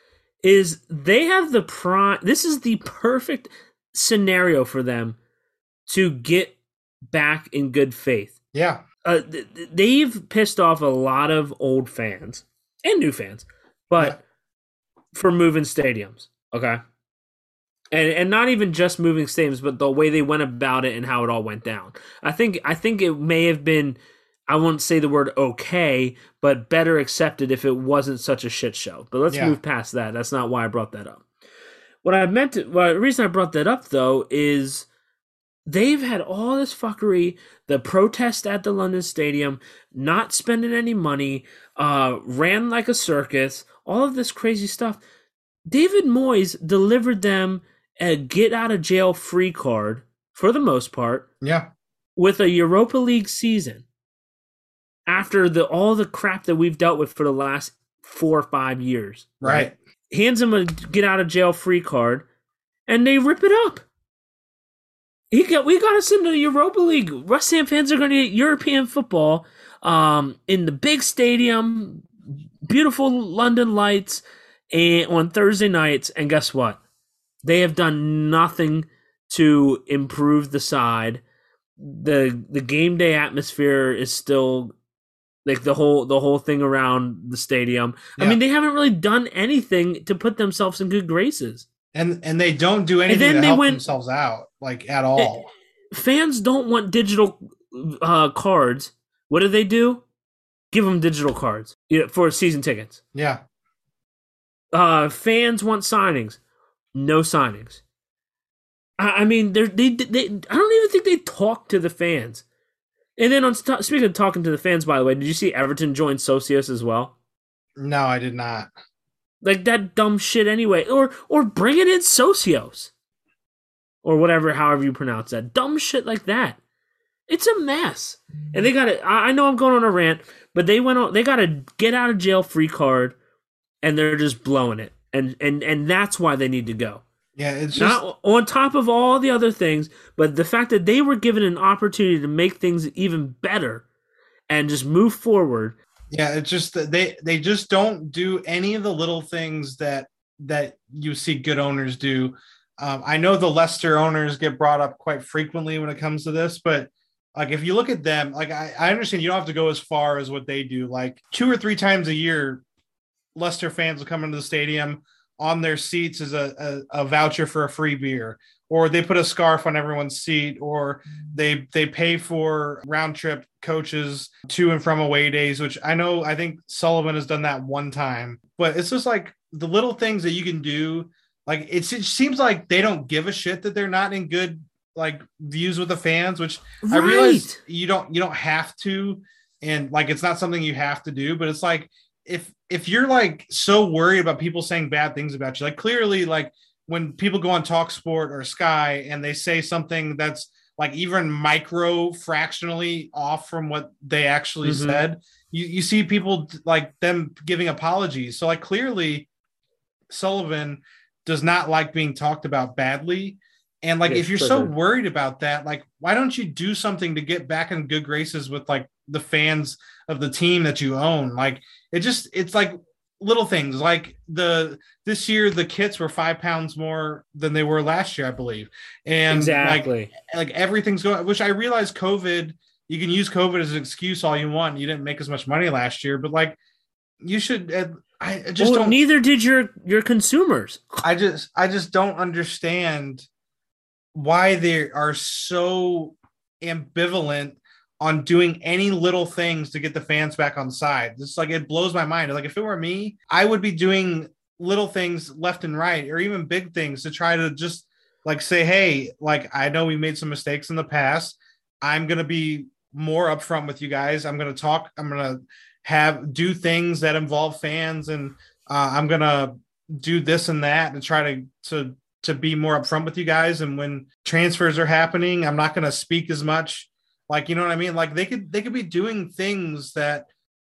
Is they have the prime. This is the perfect scenario for them to get back in good faith. Yeah, uh, th- they've pissed off a lot of old fans and new fans, but yeah. for moving stadiums. Okay. And and not even just moving stadiums, but the way they went about it and how it all went down. I think I think it may have been, I won't say the word okay, but better accepted if it wasn't such a shit show. But let's yeah. move past that. That's not why I brought that up. What I meant to, well, the reason I brought that up though is they've had all this fuckery, the protest at the London Stadium, not spending any money, uh, ran like a circus, all of this crazy stuff. David Moyes delivered them a get-out-of-jail-free card, for the most part, yeah, with a Europa League season after the all the crap that we've dealt with for the last four or five years. Right. right? Hands him a get-out-of-jail-free card, and they rip it up. He got, we got us into the Europa League. West Ham fans are going to get European football um, in the big stadium, beautiful London lights, and on Thursday nights, and guess what? They have done nothing to improve the side. The the game day atmosphere is still like the whole the whole thing around the stadium. Yeah. I mean, they haven't really done anything to put themselves in good graces. And and they don't do anything to help went, themselves out, like at all. It, fans don't want digital uh, cards. What do they do? Give them digital cards you know, for season tickets. Yeah. Uh, fans want signings. No signings. I, I mean, they they they. I don't even think they talk to the fans. And then on speaking of talking to the fans, by the way, did you see Everton join Socios as well? No, I did not. Like that dumb shit anyway, or or bring it in Socios, or whatever, however you pronounce that dumb shit like that. It's a mess, and they got it. I know I'm going on a rant, but they went on. They got a get out of jail free card, and they're just blowing it. And and and that's why they need to go. Yeah, it's just Not on top of all the other things, but the fact that they were given an opportunity to make things even better and just move forward. yeah, it's just that they they just don't do any of the little things that that you see good owners do. Um, I know the Leicester owners get brought up quite frequently when it comes to this, but like if you look at them, like I, I understand you don't have to go as far as what they do. Like two or three times a year, Leicester fans will come into the stadium. On their seats is a, a, a voucher for a free beer, or they put a scarf on everyone's seat, or they they pay for round trip coaches to and from away days, which I know I think Sullivan has done that one time. But it's just like the little things that you can do. Like it's, it seems like they don't give a shit that they're not in good like views with the fans, which right. I realize you don't you don't have to, and like it's not something you have to do, but it's like if if you're like so worried about people saying bad things about you, like clearly like when people go on Talk Sport or Sky and they say something that's like even micro fractionally off from what they actually mm-hmm. said, you, you see people like them giving apologies. So like clearly Sullivan does not like being talked about badly. And like, if you're so worried about that, like, why don't you do something to get back in good graces with like the fans of the team that you own? Like it just, it's like little things like the, this year, the kits were five pounds more than they were last year, I believe. And exactly like, like everything's going, which I realize COVID, you can use COVID as an excuse all you want. You didn't make as much money last year, but like you should, uh, I just well, don't. Neither did your, your consumers. I just, I just don't understand why they are so ambivalent on doing any little things to get the fans back on side. It's like, it blows my mind. Like if it were me, I would be doing little things left and right, or even big things to try to just like say, hey, like, I know we made some mistakes in the past. I'm going to be more upfront with you guys. I'm going to talk, I'm going to have, do things that involve fans. And uh, I'm going to do this and that to try to, to, to be more upfront with you guys. And when transfers are happening, I'm not going to speak as much. Like, you know what I mean? Like they could, they could be doing things that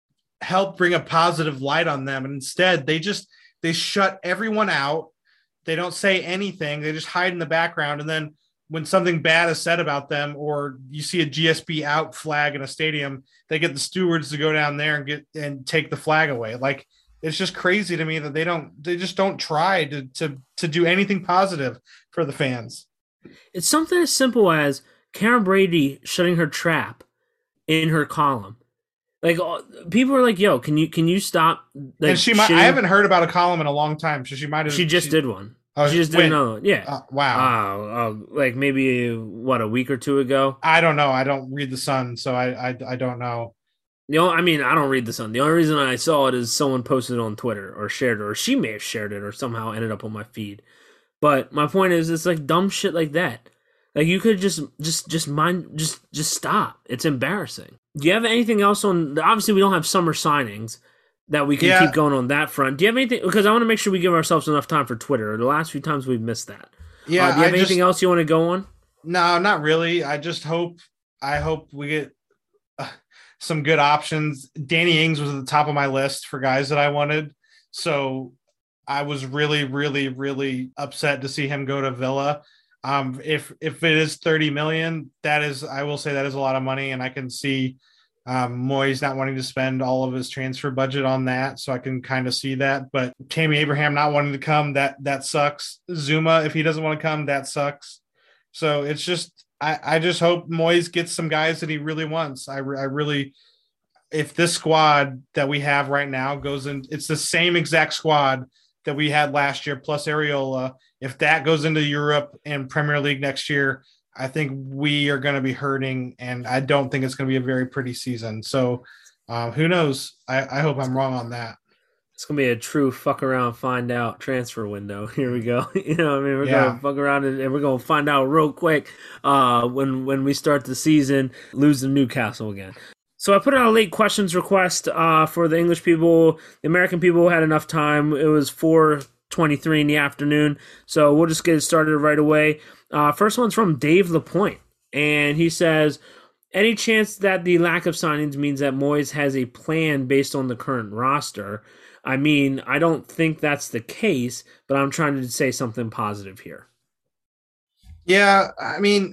help bring a positive light on them. And instead they just, they shut everyone out. They don't say anything. They just hide in the background. And then when something bad is said about them, or you see a G S P out flag in a stadium, they get the stewards to go down there and get, and take the flag away. Like, it's just crazy to me that they don't, they just don't try to, to, to do anything positive for the fans. It's something as simple as Karen Brady shutting her trap in her column. Like people are like, yo, can you, can you stop? Like, and she might, I haven't heard about a column in a long time. So she might have, she just she, did one. Oh, she just did another one. Yeah. Uh, wow. Uh, uh, like maybe what, a week or two ago. I don't know. I don't read the Sun. So I, I, I don't know. The only, I mean, I don't read the Sun. The only reason I saw it is someone posted it on Twitter or shared it, or she may have shared it or somehow ended up on my feed. But my point is, it's like dumb shit like that. Like you could just, just, just mind, just, just stop. It's embarrassing. Do you have anything else on? Obviously, we don't have summer signings that we can yeah. keep going on that front. Do you have anything? Because I want to make sure we give ourselves enough time for Twitter. The last few times we've missed that. Yeah. Uh, do you have I anything just, else you want to go on? No, not really. I just hope. I hope we get Uh, some good options. Danny Ings was at the top of my list for guys that I wanted. So I was really, really, really upset to see him go to Villa. Um, if, if it is thirty million, that is, I will say that is a lot of money. And I can see um, Moyes not wanting to spend all of his transfer budget on that. So I can kind of see that, but Tammy Abraham not wanting to come, that, that sucks. Zuma, if he doesn't want to come, that sucks. So it's just, I, I just hope Moyes gets some guys that he really wants. I, I really, if this squad that we have right now goes in, it's the same exact squad that we had last year, plus Areola. If that goes into Europe and Premier League next year, I think we are going to be hurting, and I don't think it's going to be a very pretty season. So um, who knows? I, I hope I'm wrong on that. It's going to be a true fuck around, find out transfer window. Here we go. You know what I mean? We're yeah. going to fuck around and, and we're going to find out real quick uh, when, when we start the season, lose to Newcastle again. So I put out a late questions request uh, for the English people. The American people had enough time. It was four twenty-three in the afternoon. So we'll just get it started right away. Uh, first one's from Dave Lapointe. And he says, any chance that the lack of signings means that Moyes has a plan based on the current roster? I mean, I don't think that's the case, but I'm trying to say something positive here. Yeah, I mean,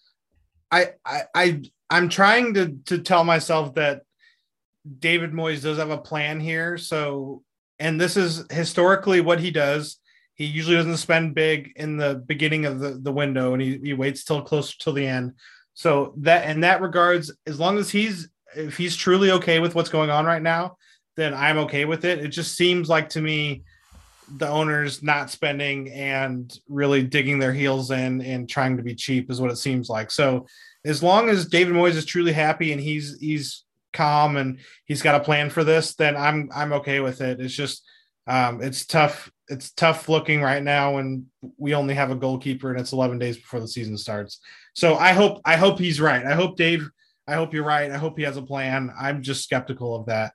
I I, I I'm trying to to tell myself that David Moyes does have a plan here. So, and this is historically what he does. He usually doesn't spend big in the beginning of the, the window, and he, he waits till closer till the end. So that in that regards, as long as he's if he's truly okay with what's going on right now, then I'm okay with it. It just seems like to me the owners not spending and really digging their heels in and trying to be cheap is what it seems like. So as long as David Moyes is truly happy and he's he's calm and he's got a plan for this, then I'm I'm okay with it. It's just um, it's tough. It's tough looking right now when we only have a goalkeeper and it's eleven days before the season starts. So I hope I hope he's right. I hope Dave. I hope you're right. I hope he has a plan. I'm just skeptical of that.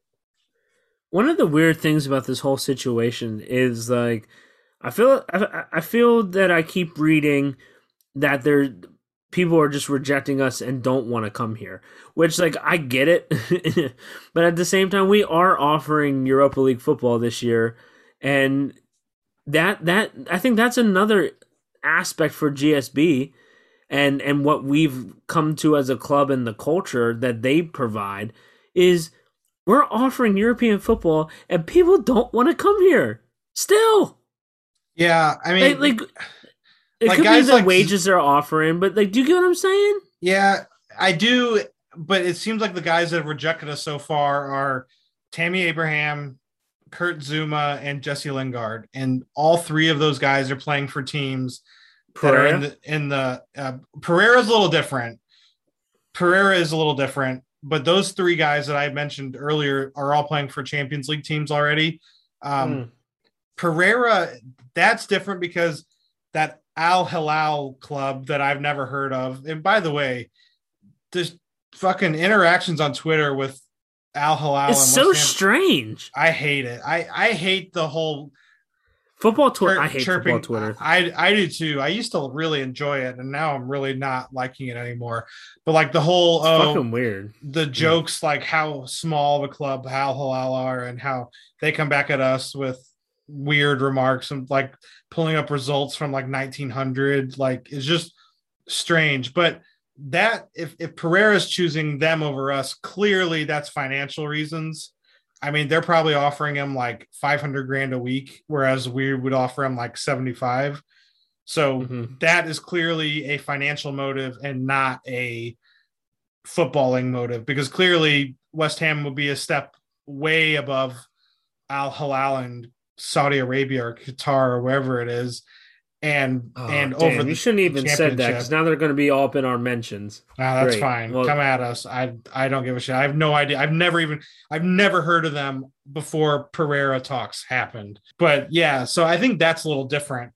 One of the weird things about this whole situation is like I feel I, I feel that I keep reading that there people are just rejecting us and don't want to come here, which like I get it. But at the same time, we are offering Europa League football this year, and that that I think that's another aspect for G S B and and what we've come to as a club and the culture that they provide is we're offering European football and people don't want to come here still. Yeah, I mean, like, like it like could be the like, wages they're offering, but like, do you get what I'm saying? Yeah, I do. But it seems like the guys that have rejected us so far are Tammy Abraham, Kurt Zuma, and Jesse Lingard, and all three of those guys are playing for teams that Pereira? are in the in the uh, Pereira's a little different. Pereira is a little different, but those three guys that I mentioned earlier are all playing for Champions League teams already. Um, mm. Pereira, that's different because that Al Hilal club that I've never heard of. And by the way, there's fucking interactions on Twitter with Al Hilal. It's so strange. I hate it. I, I hate the whole football Twitter. I hate chirping. football Twitter. I, I do too. I used to really enjoy it, and now I'm really not liking it anymore. But like the whole it's oh, fucking weird. The jokes yeah. like how small of a club Al Hilal are, and how they come back at us with weird remarks and like pulling up results from like nineteen hundred. Like it's just strange. But that if if Pereira's choosing them over us, clearly that's financial reasons. I mean, they're probably offering him like five hundred grand a week, whereas we would offer him like seventy-five. So mm-hmm. that is clearly a financial motive and not a footballing motive, because clearly West Ham would be a step way above Al Hilal and Saudi Arabia or Qatar or wherever it is. And oh, and damn, over the you shouldn't even said that, because now they're going to be all up in our mentions. No, that's Great. fine. Well, come at us. I I don't give a shit. I have no idea. I've never even I've never heard of them before Pereira talks happened. But yeah, so I think that's a little different.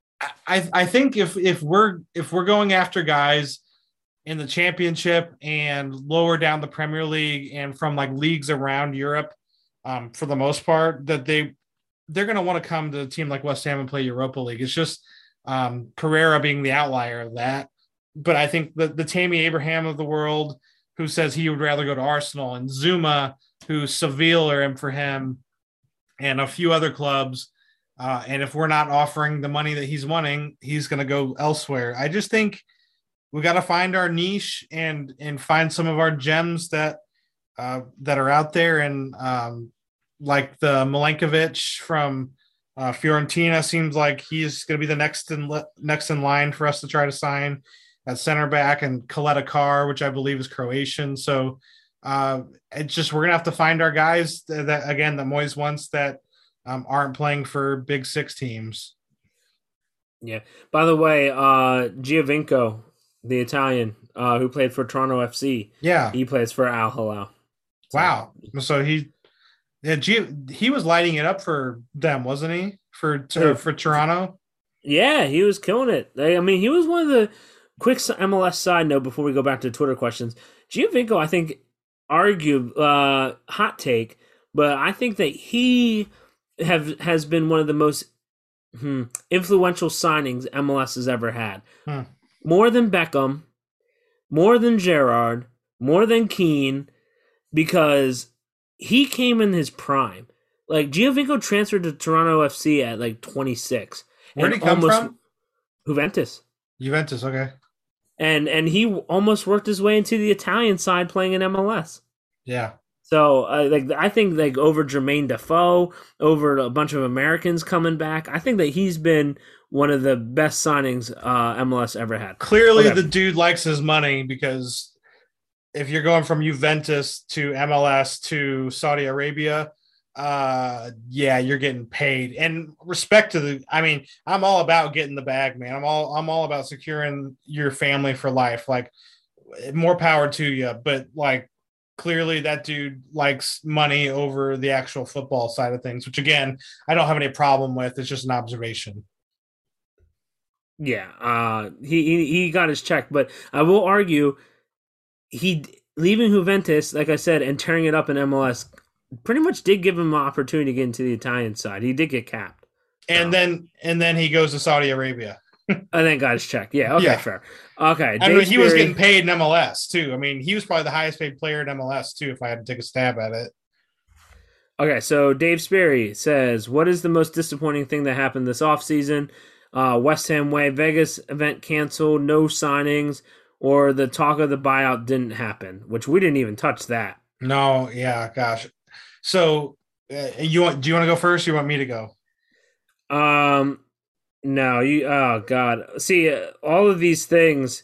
I I think if if we're if we're going after guys in the Championship and lower down the Premier League and from like leagues around Europe, um, for the most part, that they they're going to want to come to a team like West Ham and play Europa League. It's just um, Pereira being the outlier of that. But I think the, the Tammy Abraham of the world, who says he would rather go to Arsenal, and Zuma, who Seville are in for him, and a few other clubs. Uh, and if we're not offering the money that he's wanting, he's going to go elsewhere. I just think we got to find our niche and and find some of our gems that uh, that are out there. And um, like the Milenkovic from uh, Fiorentina seems like he's going to be the next in next in line for us to try to sign at center back, and Kaleta Carr, which I believe is Croatian. So uh, it's just we're going to have to find our guys that, that again, that Moyes wants that um, aren't playing for big six teams. Yeah. By the way, uh, Giovinco, the Italian uh, who played for Toronto F C, yeah, he plays for Al Hilal. So, wow. So he. Yeah, G- he was lighting it up for them, wasn't he? For to, for Toronto. Yeah, he was killing it. I mean, he was one of the quick M L S side note before we go back to Twitter questions. Giovinco, I think, argue uh, hot take, but I think that he have has been one of the most hmm, influential signings M L S has ever had. Hmm. More than Beckham, more than Gerrard, more than Keane, because he came in his prime. Like Giovinco transferred to Toronto F C at like twenty-six Where and did he come almost from? Juventus. Juventus. Okay. And and he almost worked his way into the Italian side playing in M L S. Yeah. So uh, like I think like over Jermaine Defoe, over a bunch of Americans coming back, I think that he's been one of the best signings uh, M L S ever had. Clearly, Okay. the dude likes his money because if you're going from Juventus to M L S to Saudi Arabia, uh, yeah, you're getting paid. And respect to the, I mean, I'm all about getting the bag, man. I'm all, I'm all about securing your family for life. Like, more power to you. But like, clearly, that dude likes money over the actual football side of things, which again, I don't have any problem with. It's just an observation. Yeah, uh, he, he he got his check, but I will argue he leaving Juventus, like I said, and tearing it up in M L S, pretty much did give him an opportunity to get into the Italian side. He did get capped, And so. then, and then he goes to Saudi Arabia. I think got his check. Yeah, okay, Yeah. fair. Okay, I mean, Dave he was Sperry- getting paid in M L S too. I mean, he was probably the highest paid player in M L S too, if I had to take a stab at it. Okay, so Dave Sperry says, "What is the most disappointing thing that happened this offseason? Uh, West Ham Way, Vegas event canceled, no signings, or the talk of the buyout didn't happen," which we didn't even touch that. No, yeah, gosh. So, uh, you want? Do you want to go first? Or you want me to go? Um, no, you. Oh God, see, uh, all of these things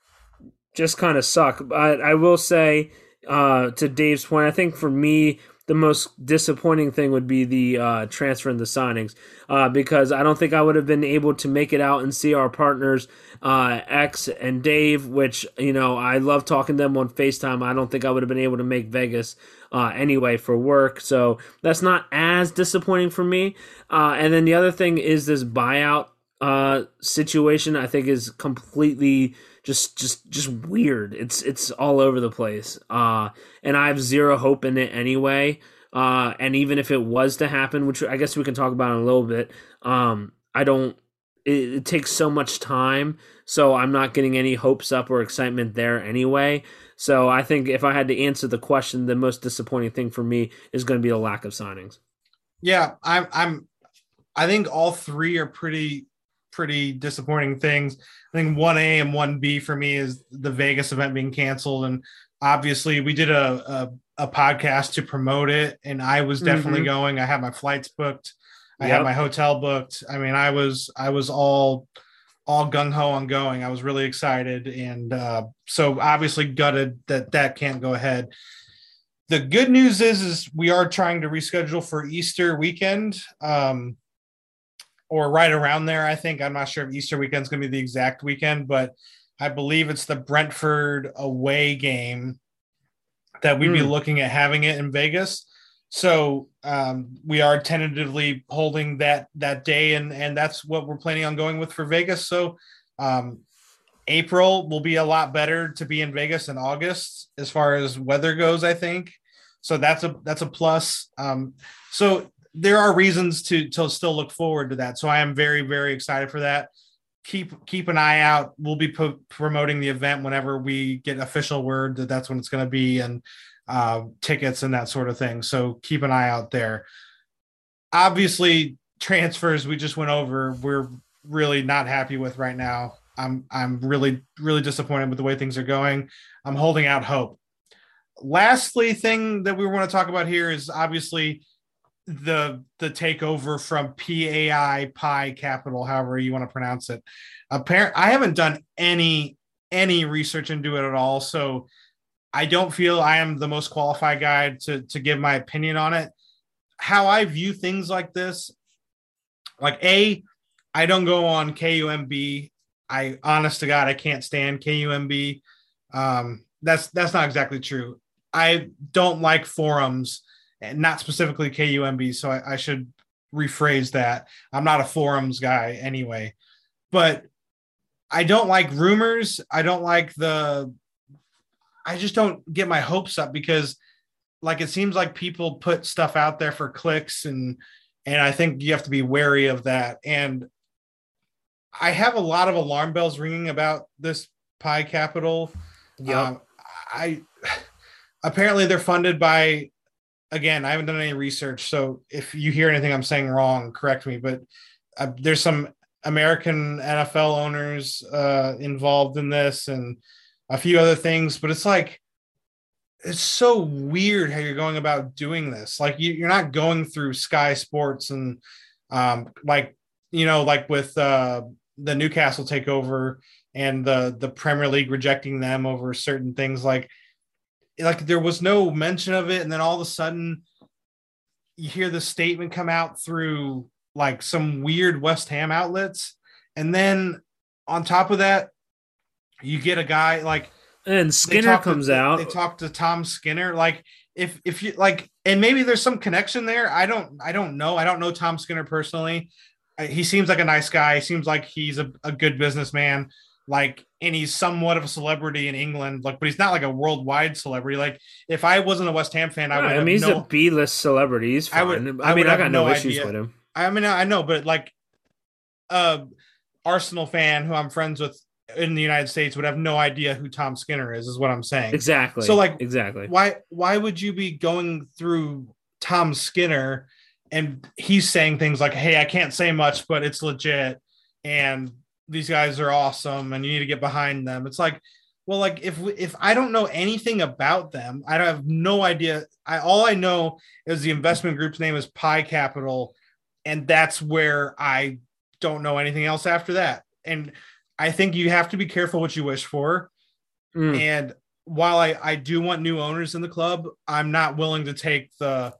just kind of suck. But I will say, uh, to Dave's point, I think for me, the most disappointing thing would be the uh, transfer and the signings, uh, because I don't think I would have been able to make it out and see our partners, uh, X and Dave, which, you know, I love talking to them on FaceTime. I don't think I would have been able to make Vegas uh, anyway for work. So that's not as disappointing for me. Uh, and then the other thing is this buyout uh, situation, I think is completely just just just weird. It's it's all over the place. Uh, and I have zero hope in it anyway. Uh, and even if it was to happen, which I guess we can talk about in a little bit, um, I don't. It, it takes so much time, so I'm not getting any hopes up or excitement there anyway. So I think if I had to answer the question, the most disappointing thing for me is going to be the lack of signings. Yeah, I'm. I'm. I think all three are pretty, pretty disappointing things. I think one A and one B for me is the Vegas event being canceled, and obviously we did a a, a podcast to promote it, and I was definitely Mhm. going. I had my flights booked. I Yep. had my hotel booked. I mean, I was I was all all gung ho on going. I was really excited, and uh, so obviously gutted that that can't go ahead. The good news is, is we are trying to reschedule for Easter weekend, um, or right around there. I think I'm not sure if Easter weekend is going to be the exact weekend, but I believe it's the Brentford away game that we'd be Mm. looking at having it in Vegas. So um, we are tentatively holding that that day, and and that's what we're planning on going with for Vegas. So um, April will be a lot better to be in Vegas in August as far as weather goes, I think. So that's a that's a plus. Um, so there are reasons to to still look forward to that. So I am very very excited for that. Keep keep an eye out. We'll be po- promoting the event whenever we get official word that that's when it's going to be, and uh, tickets and that sort of thing. So keep an eye out there. Obviously, transfers we just went over, we're really not happy with right now. I'm I'm really really disappointed with the way things are going. I'm holding out hope. Lastly, thing that we want to talk about here is obviously the the takeover from P A I Pi Capital, however you want to pronounce it. Apparent, I haven't done any any research into it at all, so I don't feel I am the most qualified guy to to give my opinion on it. How I view things like this, like a, I don't go on K U M B. I honest to God, I can't stand K U M B. Um, that's that's not exactly true. I don't like forums, and not specifically K U M B. So I, I should rephrase that. I'm not a forums guy anyway, but I don't like rumors. I don't like the. I just don't get my hopes up because, like, it seems like people put stuff out there for clicks, and and I think you have to be wary of that. And I have a lot of alarm bells ringing about this Pi Capital. Yep. Um, I apparently they're funded by again, I haven't done any research, so if you hear anything I'm saying wrong, correct me. But uh, there's some American N F L owners uh, involved in this, and a few other things. But it's like it's so weird how you're going about doing this. Like you, you're not going through Sky Sports and um, like you know, like with uh, the Newcastle takeover and the the Premier League rejecting them over certain things. Like like there was no mention of it, and then all of a sudden you hear the statement come out through like some weird West Ham outlets, and then on top of that, you get a guy like and Skinner comes to, out. They talk to Tom Skinner, like if if you like, and maybe there's some connection there. I don't I don't know. I don't know Tom Skinner personally. He seems like a nice guy. He seems like he's a, a good businessman. Like, and he's somewhat of a celebrity in England, like, but he's not like a worldwide celebrity. Like, if I wasn't a West Ham fan, I would. I mean, he's no, a B-list celebrity. He's fine. I, would, I, I mean, I got no, no issues with him. I mean, I know, but like, uh, Arsenal fan who I'm friends with in the United States would have no idea who Tom Skinner is. Is what I'm saying. Exactly. So, like, exactly. Why? Why would you be going through Tom Skinner and he's saying things like, "Hey, I can't say much, but it's legit," and these guys are awesome and you need to get behind them. It's like, well, like if, if I don't know anything about them, I don't have no idea. I, all I know is the investment group's name is Pi Capital. And that's where I don't know anything else after that. And I think you have to be careful what you wish for. Mm. And while I, I do want new owners in the club, I'm not willing to take the,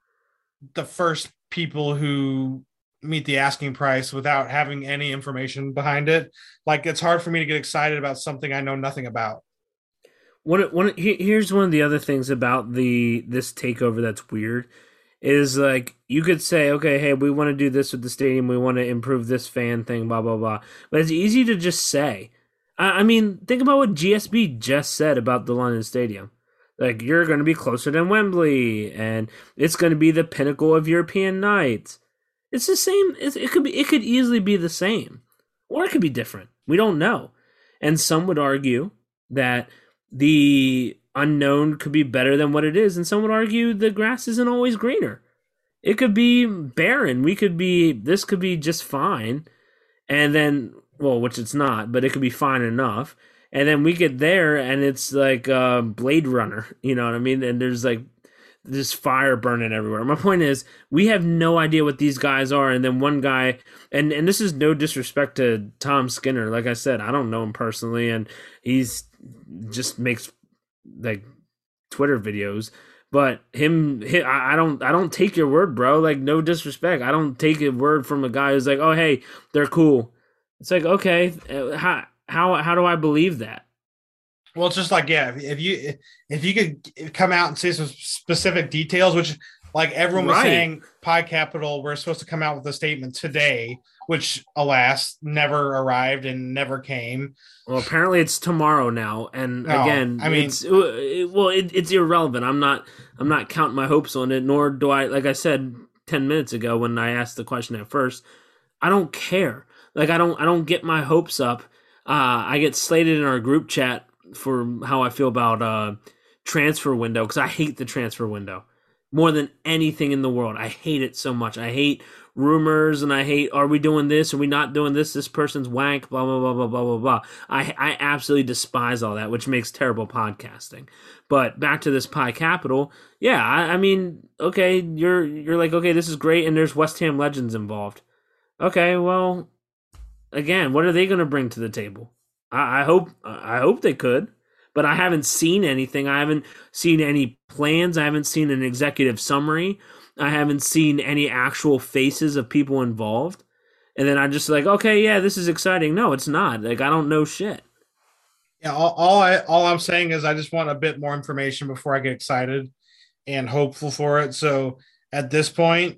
the first people who meet the asking price without having any information behind it. Like, it's hard for me to get excited about something I know nothing about. One, one, here's one of the other things about the this takeover that's weird is, like, you could say, okay, hey, we want to do this with the stadium, we want to improve this fan thing, blah, blah, blah. But it's easy to just say. I, I mean, think about what G S B just said about the London Stadium. Like, you're going to be closer than Wembley, and it's going to be the pinnacle of European nights. It's the same. It, it could be. It could easily be the same, or it could be different. We don't know. And some would argue that the unknown could be better than what it is, and some would argue the grass isn't always greener. It could be barren. We could be. This could be just fine, and then, well, which it's not, but it could be fine enough. And then we get there, and it's like uh, Blade Runner. You know what I mean? And there's like. There's fire burning everywhere. My point is, we have no idea what these guys are, and then one guy, and, and this is no disrespect to Tom Skinner. Like I said, I don't know him personally, and he's just makes like Twitter videos. But him, he, I don't, I don't take your word, bro. Like, no disrespect. I don't take a word from a guy who's like, oh, hey, they're cool. It's like, okay, how how how do I believe that? Well, it's just like, yeah, if you if you could come out and say some specific details, which like everyone was right. saying, Pi Capital, we're supposed to come out with a statement today, which alas never arrived and never came. Well, apparently it's tomorrow now, and no, again, I mean, it's, it, well, it, it's irrelevant. I'm not I'm not counting my hopes on it, nor do I. Like I said ten minutes ago when I asked the question at first, I don't care. Like I don't I don't get my hopes up. Uh, I get slated in our group chat for how I feel about uh transfer window, because I hate the transfer window more than anything in the world. I hate it so much. I hate rumors, and I hate, are we doing this? Are we not doing this? This person's wank, blah, blah, blah, blah, blah, blah, blah. I, I absolutely despise all that, which makes terrible podcasting. But back to this Pi Capital. Yeah, I, I mean, okay, you're you're like, okay, this is great, and there's West Ham legends involved. Okay, well, again, what are they going to bring to the table? I hope I hope they could, but I haven't seen anything. I haven't seen any plans. I haven't seen an executive summary. I haven't seen any actual faces of people involved. And then I'm just like, okay, yeah, this is exciting. No, it's not. Like, I don't know shit. Yeah, all, all I all I'm saying is I just want a bit more information before I get excited and hopeful for it. So at this point,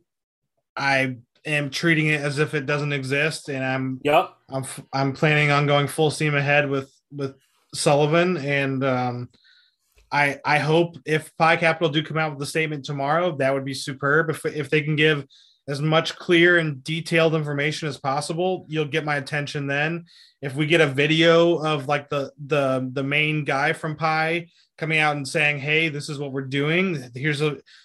I am treating it as if it doesn't exist, and I'm yep. I'm I'm planning on going full steam ahead with with Sullivan, and um, I I hope if Pi Capital do come out with a statement tomorrow, that would be superb. If if they can give as much clear and detailed information as possible, you'll get my attention then. If we get a video of like the the the main guy from Pi coming out and saying, hey, this is what we're doing, here's a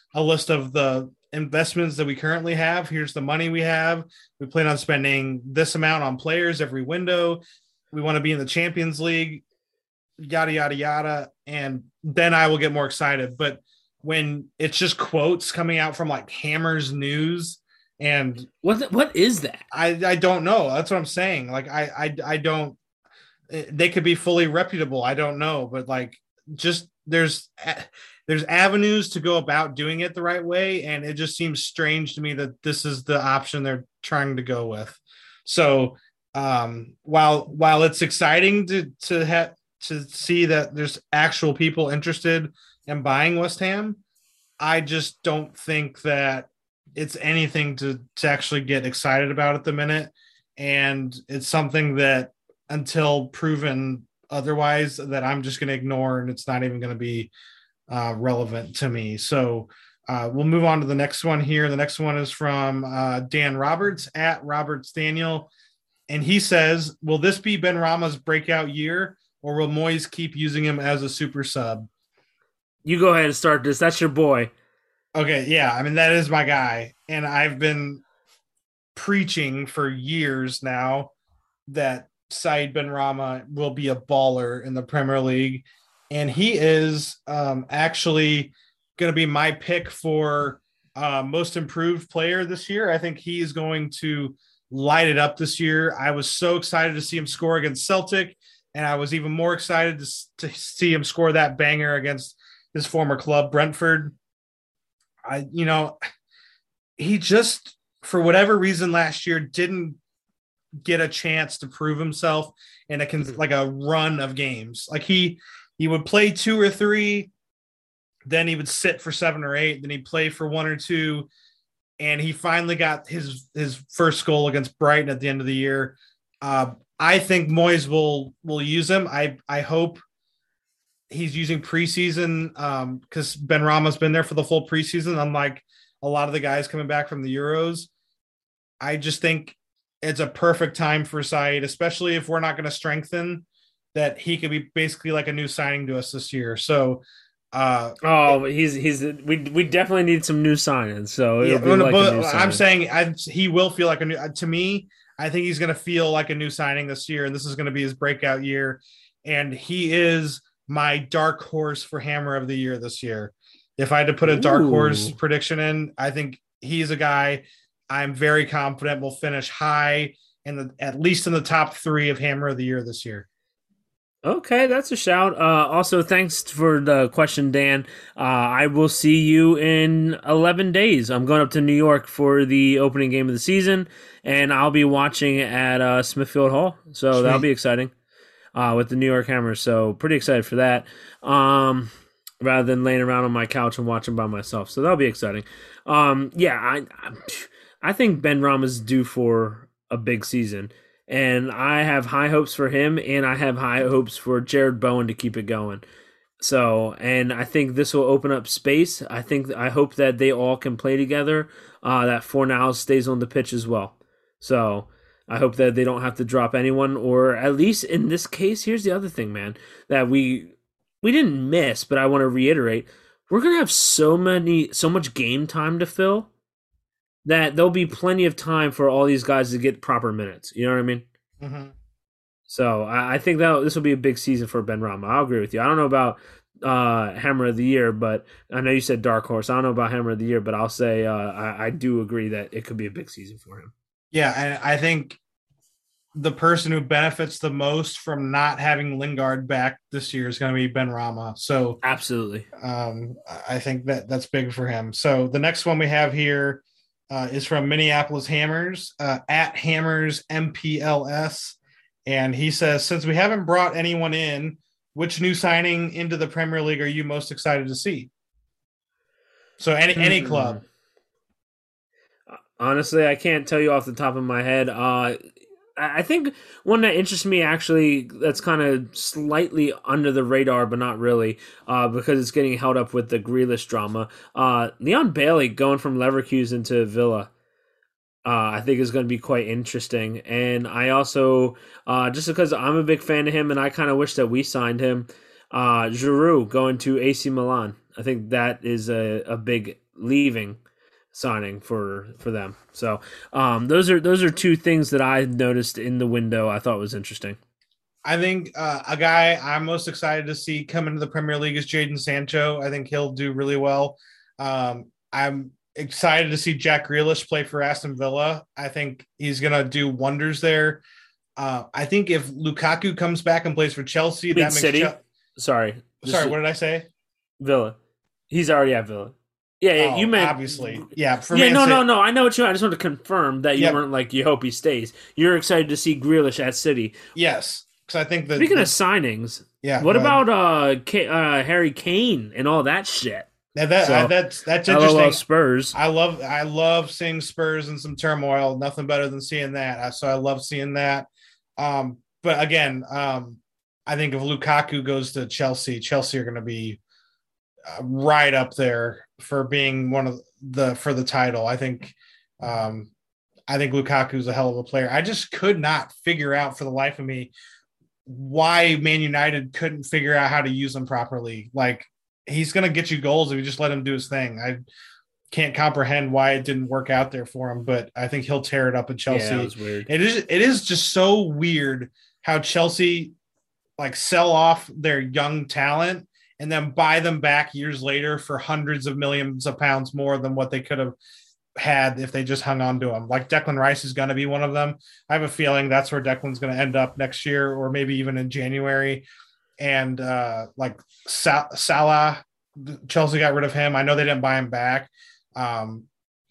a list of the investments that we currently have. Here's the money we have. We plan on spending this amount on players every window. We want to be in the Champions League, yada, yada, yada. And then I will get more excited. But when it's just quotes coming out from like Hammers News and what what is that? I, I don't know. That's what I'm saying. Like I, I I don't they could be fully reputable. I don't know, but like just there's there's avenues to go about doing it the right way, and it just seems strange to me that this is the option they're trying to go with. So um, while while it's exciting to to have to see that there's actual people interested in buying West Ham, I just don't think that it's anything to to actually get excited about at the minute, and it's something that until proven otherwise that I'm just going to ignore, and it's not even going to be uh, relevant to me. So uh, we'll move on to the next one here. The next one is from uh, Dan Roberts at Roberts Daniel. And he says, will this be Benrahma's breakout year, or will Moyes keep using him as a super sub? You go ahead and start this. That's your boy. Okay. Yeah. I mean, that is my guy. And I've been preaching for years now that Said Benrahma will be a baller in the Premier League, and he is um, actually going to be my pick for uh, most improved player this year. I think he is going to light it up this year. I was so excited to see him score against Celtic, and I was even more excited to, to see him score that banger against his former club, Brentford. I, you know, he just, for whatever reason last year, didn't get a chance to prove himself in a like a run of games. Like he he would play two or three, then he would sit for seven or eight, then he'd play for one or two, and he finally got his his first goal against Brighton at the end of the year. Uh, I think Moyes will will use him. I I hope he's using preseason because um, Benrahma's been there for the full preseason, unlike a lot of the guys coming back from the Euros. I just think it's a perfect time for Said, especially if we're not going to strengthen, that he could be basically like a new signing to us this year. So, uh, oh, he's he's we we definitely need some new signings. So yeah, it'll be like but a new I'm saying I, he will feel like a new. To me, I think he's going to feel like a new signing this year, and this is going to be his breakout year. And he is my dark horse for Hammer of the Year this year. If I had to put a dark Ooh. horse prediction in, I think he's a guy I'm very confident will finish high in the at least in the top three of Hammer of the Year this year. Okay, that's a shout. Uh, also, thanks for the question, Dan. Uh, I will see you in eleven days. I'm going up to New York for the opening game of the season, and I'll be watching at uh, Smithfield Hall. So Sweet. That'll be exciting uh, with the New York Hammers. So pretty excited for that. Um, rather than laying around on my couch and watching by myself. So that'll be exciting. Um, yeah, I... I I think Benrahma's due for a big season, and I have high hopes for him, and I have high hopes for Jared Bowen to keep it going. So, and I think this will open up space. I think I hope that they all can play together. Uh, that Fornals stays on the pitch as well. So I hope that they don't have to drop anyone, or at least in this case, here's the other thing, man, that we we didn't miss, but I want to reiterate: we're gonna have so many, so much game time to fill, that there'll be plenty of time for all these guys to get proper minutes. You know what I mean? Mm-hmm. So I, I think that this will be a big season for Benrahma. I'll agree with you. I don't know about uh, Hammer of the Year, but I know you said Dark Horse. I don't know about Hammer of the Year, but I'll say uh, I, I do agree that it could be a big season for him. Yeah, and I think the person who benefits the most from not having Lingard back this year is going to be Benrahma. So absolutely, um, I think that that's big for him. So the next one we have here Uh, is from Minneapolis Hammers, uh, at Hammers M P L S. And he says, since we haven't brought anyone in, which new signing into the Premier League are you most excited to see? So any mm-hmm. any club. Honestly, I can't tell you off the top of my head. Uh, I think one that interests me, actually, that's kind of slightly under the radar, but not really, uh, because it's getting held up with the Grealish drama. Uh, Leon Bailey going from Leverkusen to Villa, uh, I think is going to be quite interesting. And I also, uh, just because I'm a big fan of him, and I kind of wish that we signed him, Uh, Giroud going to A C Milan. I think that is a, a big leaving signing for for them. So um, those are those are two things that I noticed in the window. I thought was interesting. I think uh, a guy I'm most excited to see come into the Premier League is Jadon Sancho. I think he'll do really well. Um, I'm excited to see Jack Grealish play for Aston Villa. I think he's going to do wonders there. Uh, I think if Lukaku comes back and plays for Chelsea, that makes City. Che- Sorry, sorry. What did I say? Villa. He's already at Villa. Yeah, yeah. Oh, you meant obviously, yeah. For yeah, Man no, City. no, no. I know what you. I just want to confirm that you yep. weren't like you hope he stays. You're excited to see Grealish at City. Yes, because I think that. Speaking the, of signings, yeah. What about uh, K- uh, Harry Kane and all that shit? Now that so, uh, that's that's interesting. I love Spurs. I love I love seeing Spurs in some turmoil. Nothing better than seeing that. So I love seeing that. Um, but again, um, I think if Lukaku goes to Chelsea, Chelsea are going to be uh, right up there for being one of the for the title. I think. Um, I think Lukaku is a hell of a player. I just could not figure out for the life of me why Man United couldn't figure out how to use him properly. Like, he's going to get you goals if you just let him do his thing. I can't comprehend why it didn't work out there for him, but I think he'll tear it up in Chelsea. Yeah, that was weird. It is, it is just so weird how Chelsea like sell off their young talent and then buy them back years later for hundreds of millions of pounds more than what they could have had if they just hung on to him. Like Declan Rice is going to be one of them. I have a feeling that's where Declan's going to end up next year or maybe even in January. And uh, like Sal- Salah, Chelsea got rid of him. I know they didn't buy him back. Um,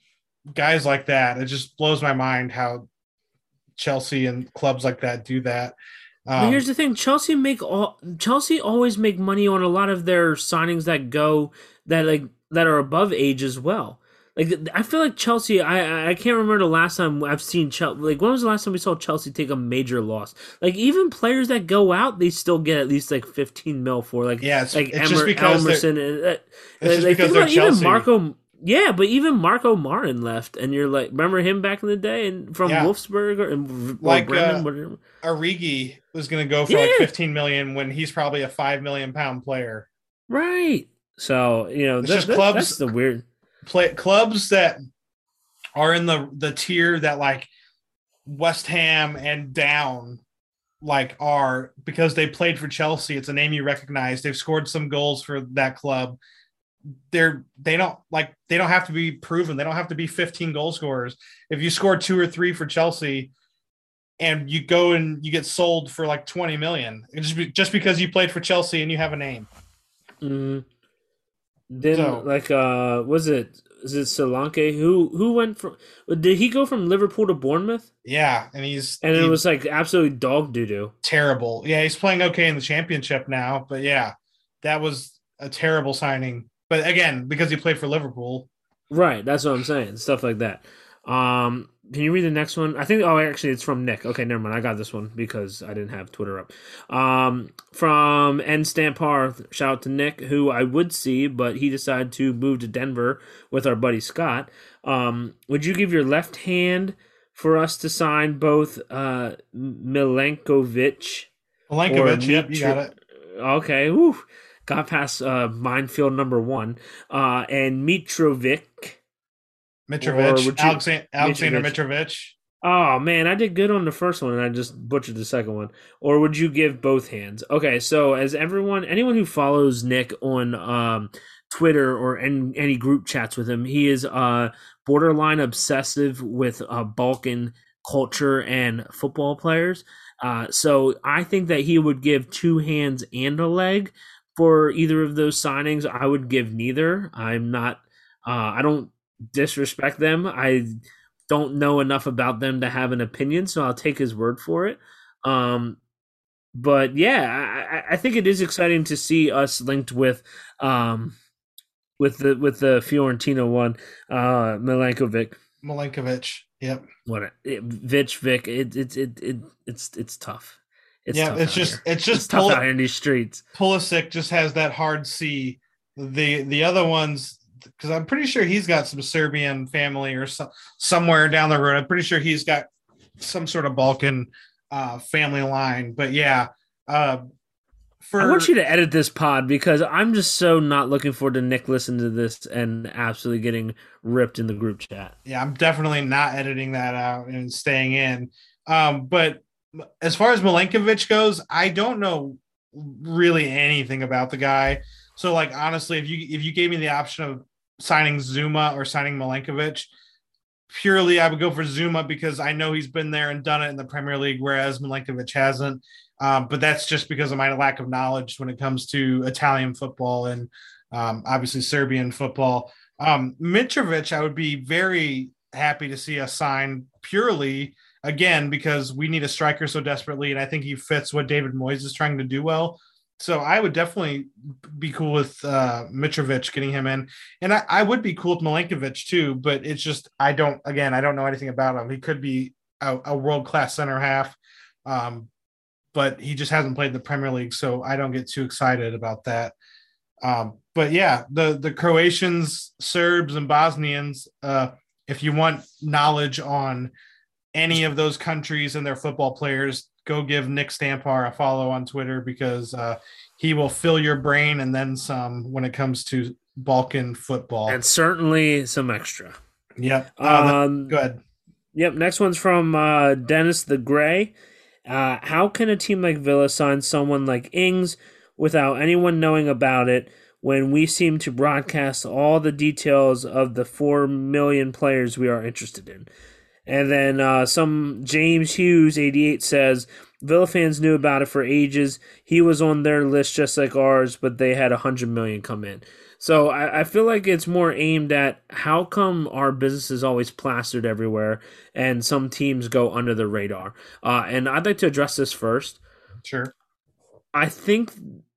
guys like that, it just blows my mind how Chelsea and clubs like that do that. Um, but here's the thing: Chelsea make all Chelsea always make money on a lot of their signings that go that like that are above age as well. Like I feel like Chelsea, I I can't remember the last time I've seen Chelsea. Like when was the last time we saw Chelsea take a major loss? Like even players that go out, they still get at least like fifteen mil for. Like yeah, it's, like it's Emer, just because Elmerson. They're, and, uh, it's just like, because think they're about Chelsea. Even Marco. Yeah, but even Marco Marin left, and you're like, remember him back in the day, and from yeah. Wolfsburg or, and, or like Bremen, uh, Origi was going to go for yeah. like fifteen million when he's probably a five million pound player. Right. So you know, it's that, just that, clubs. That's the weird play clubs that are in the the tier that like West Ham and down like are because they played for Chelsea. It's a name you recognize. They've scored some goals for that club. They're they don't like they don't have to be proven. They don't have to be fifteen goal scorers. If you score two or three for Chelsea and you go and you get sold for like twenty million, just be, just because you played for Chelsea and you have a name. Mm. Then so, like uh was it is it Solanke who who went from did he go from Liverpool to Bournemouth? Yeah, and he's and he, it was like absolutely dog doo doo. Terrible. Yeah, he's playing okay in the championship now, but yeah, that was a terrible signing. But again, because he played for Liverpool. Right, that's what I'm saying. Stuff like that. Um, can you read the next one? I think, oh, actually, it's from Nick. Okay, never mind. I got this one because I didn't have Twitter up. Um, from N Stampar, shout out to Nick, who I would see, but he decided to move to Denver with our buddy Scott. Um, would you give your left hand for us to sign both uh, Milenkovic? Milenkovic, yep, you got it. Okay, whew. Got past uh, minefield number one. Uh, and Mitrovic. Mitrovic. You, Alexander, Alexander Mitrovic. Mitrovic. Oh, man, I did good on the first one, and I just butchered the second one. Or would you give both hands? Okay, so as everyone, anyone who follows Nick on um, Twitter or any, any group chats with him, he is uh, borderline obsessive with uh, Balkan culture and football players. Uh, so I think that he would give two hands and a leg. For either of those signings, I would give neither. I'm not, uh, I don't disrespect them. I don't know enough about them to have an opinion, so I'll take his word for it. Um, but yeah, I, I think it is exciting to see us linked with, um, with the with the Fiorentina one, uh, Milenkovic. Milenkovic, yep. What it, Vic Vic? It it it, it it's it's tough. It's yeah, it's just here. it's just it's tough Pul- out in these streets. Pulisic just has that hard C. The the other ones, because I'm pretty sure he's got some Serbian family or so, somewhere down the road. I'm pretty sure he's got some sort of Balkan uh, family line. But yeah, uh, for I want you to edit this pod because I'm just so not looking forward to Nick listening to this and absolutely getting ripped in the group chat. yeah, I'm definitely not editing that out and staying in. Um, but as far as Milenkovic goes, I don't know really anything about the guy. So, like, honestly, if you if you gave me the option of signing Zuma or signing Milenkovic, purely I would go for Zuma because I know he's been there and done it in the Premier League, whereas Milenkovic hasn't. Um, but that's just because of my lack of knowledge when it comes to Italian football and um, obviously Serbian football. Um, Mitrovic, I would be very happy to see us sign purely again because we need a striker so desperately, and I think he fits what David Moyes is trying to do well. So I would definitely be cool with uh, Mitrovic getting him in, and I, I would be cool with Milenkovic too. But it's just I don't again I don't know anything about him. He could be a, a world class center half, um, but he just hasn't played the Premier League, so I don't get too excited about that. Um, but yeah, the the Croatians, Serbs, and Bosnians. Uh, if you want knowledge on any of those countries and their football players, go give Nick Stampar a follow on Twitter because uh, he will fill your brain and then some when it comes to Balkan football. And certainly some extra. Yep. Uh, Um, good. Yep. Next one's from uh, Dennis the Gray. Uh, how can a team like Villa sign someone like Ings without anyone knowing about it when we seem to broadcast all the details of the four million players we are interested in? And then uh, some James Hughes, eighty-eight, says, Villa fans knew about it for ages. He was on their list just like ours, but they had one hundred million come in. So I, I feel like it's more aimed at how come our business is always plastered everywhere and some teams go under the radar. Uh, and I'd like to address this first. Sure. I think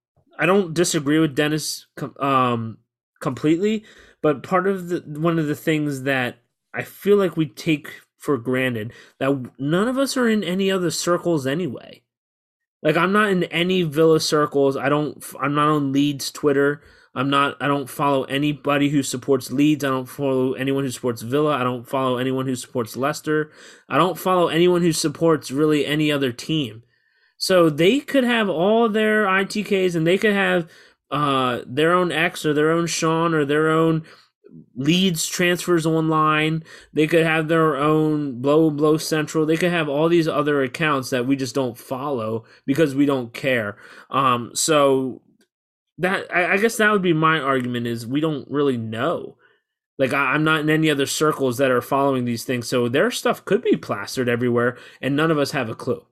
I don't disagree with Dennis um, completely, but part of the one of the things that I feel like we take for granted that none of us are in any other circles anyway. Like I'm not in any Villa circles. I don't. I'm not on Leeds Twitter. I'm not. I don't follow anybody who supports Leeds. I don't follow anyone who supports Villa. I don't follow anyone who supports Leicester. I don't follow anyone who supports really any other team. So they could have all their I T Ks and they could have uh, their own X or their own Sean or their own Leeds transfers online. They could have their own blow blow central. They could have all these other accounts that we just don't follow because we don't care. Um, so that I, I guess that would be my argument is we don't really know. Like I, I'm not in any other circles that are following these things. So their stuff could be plastered everywhere and none of us have a clue.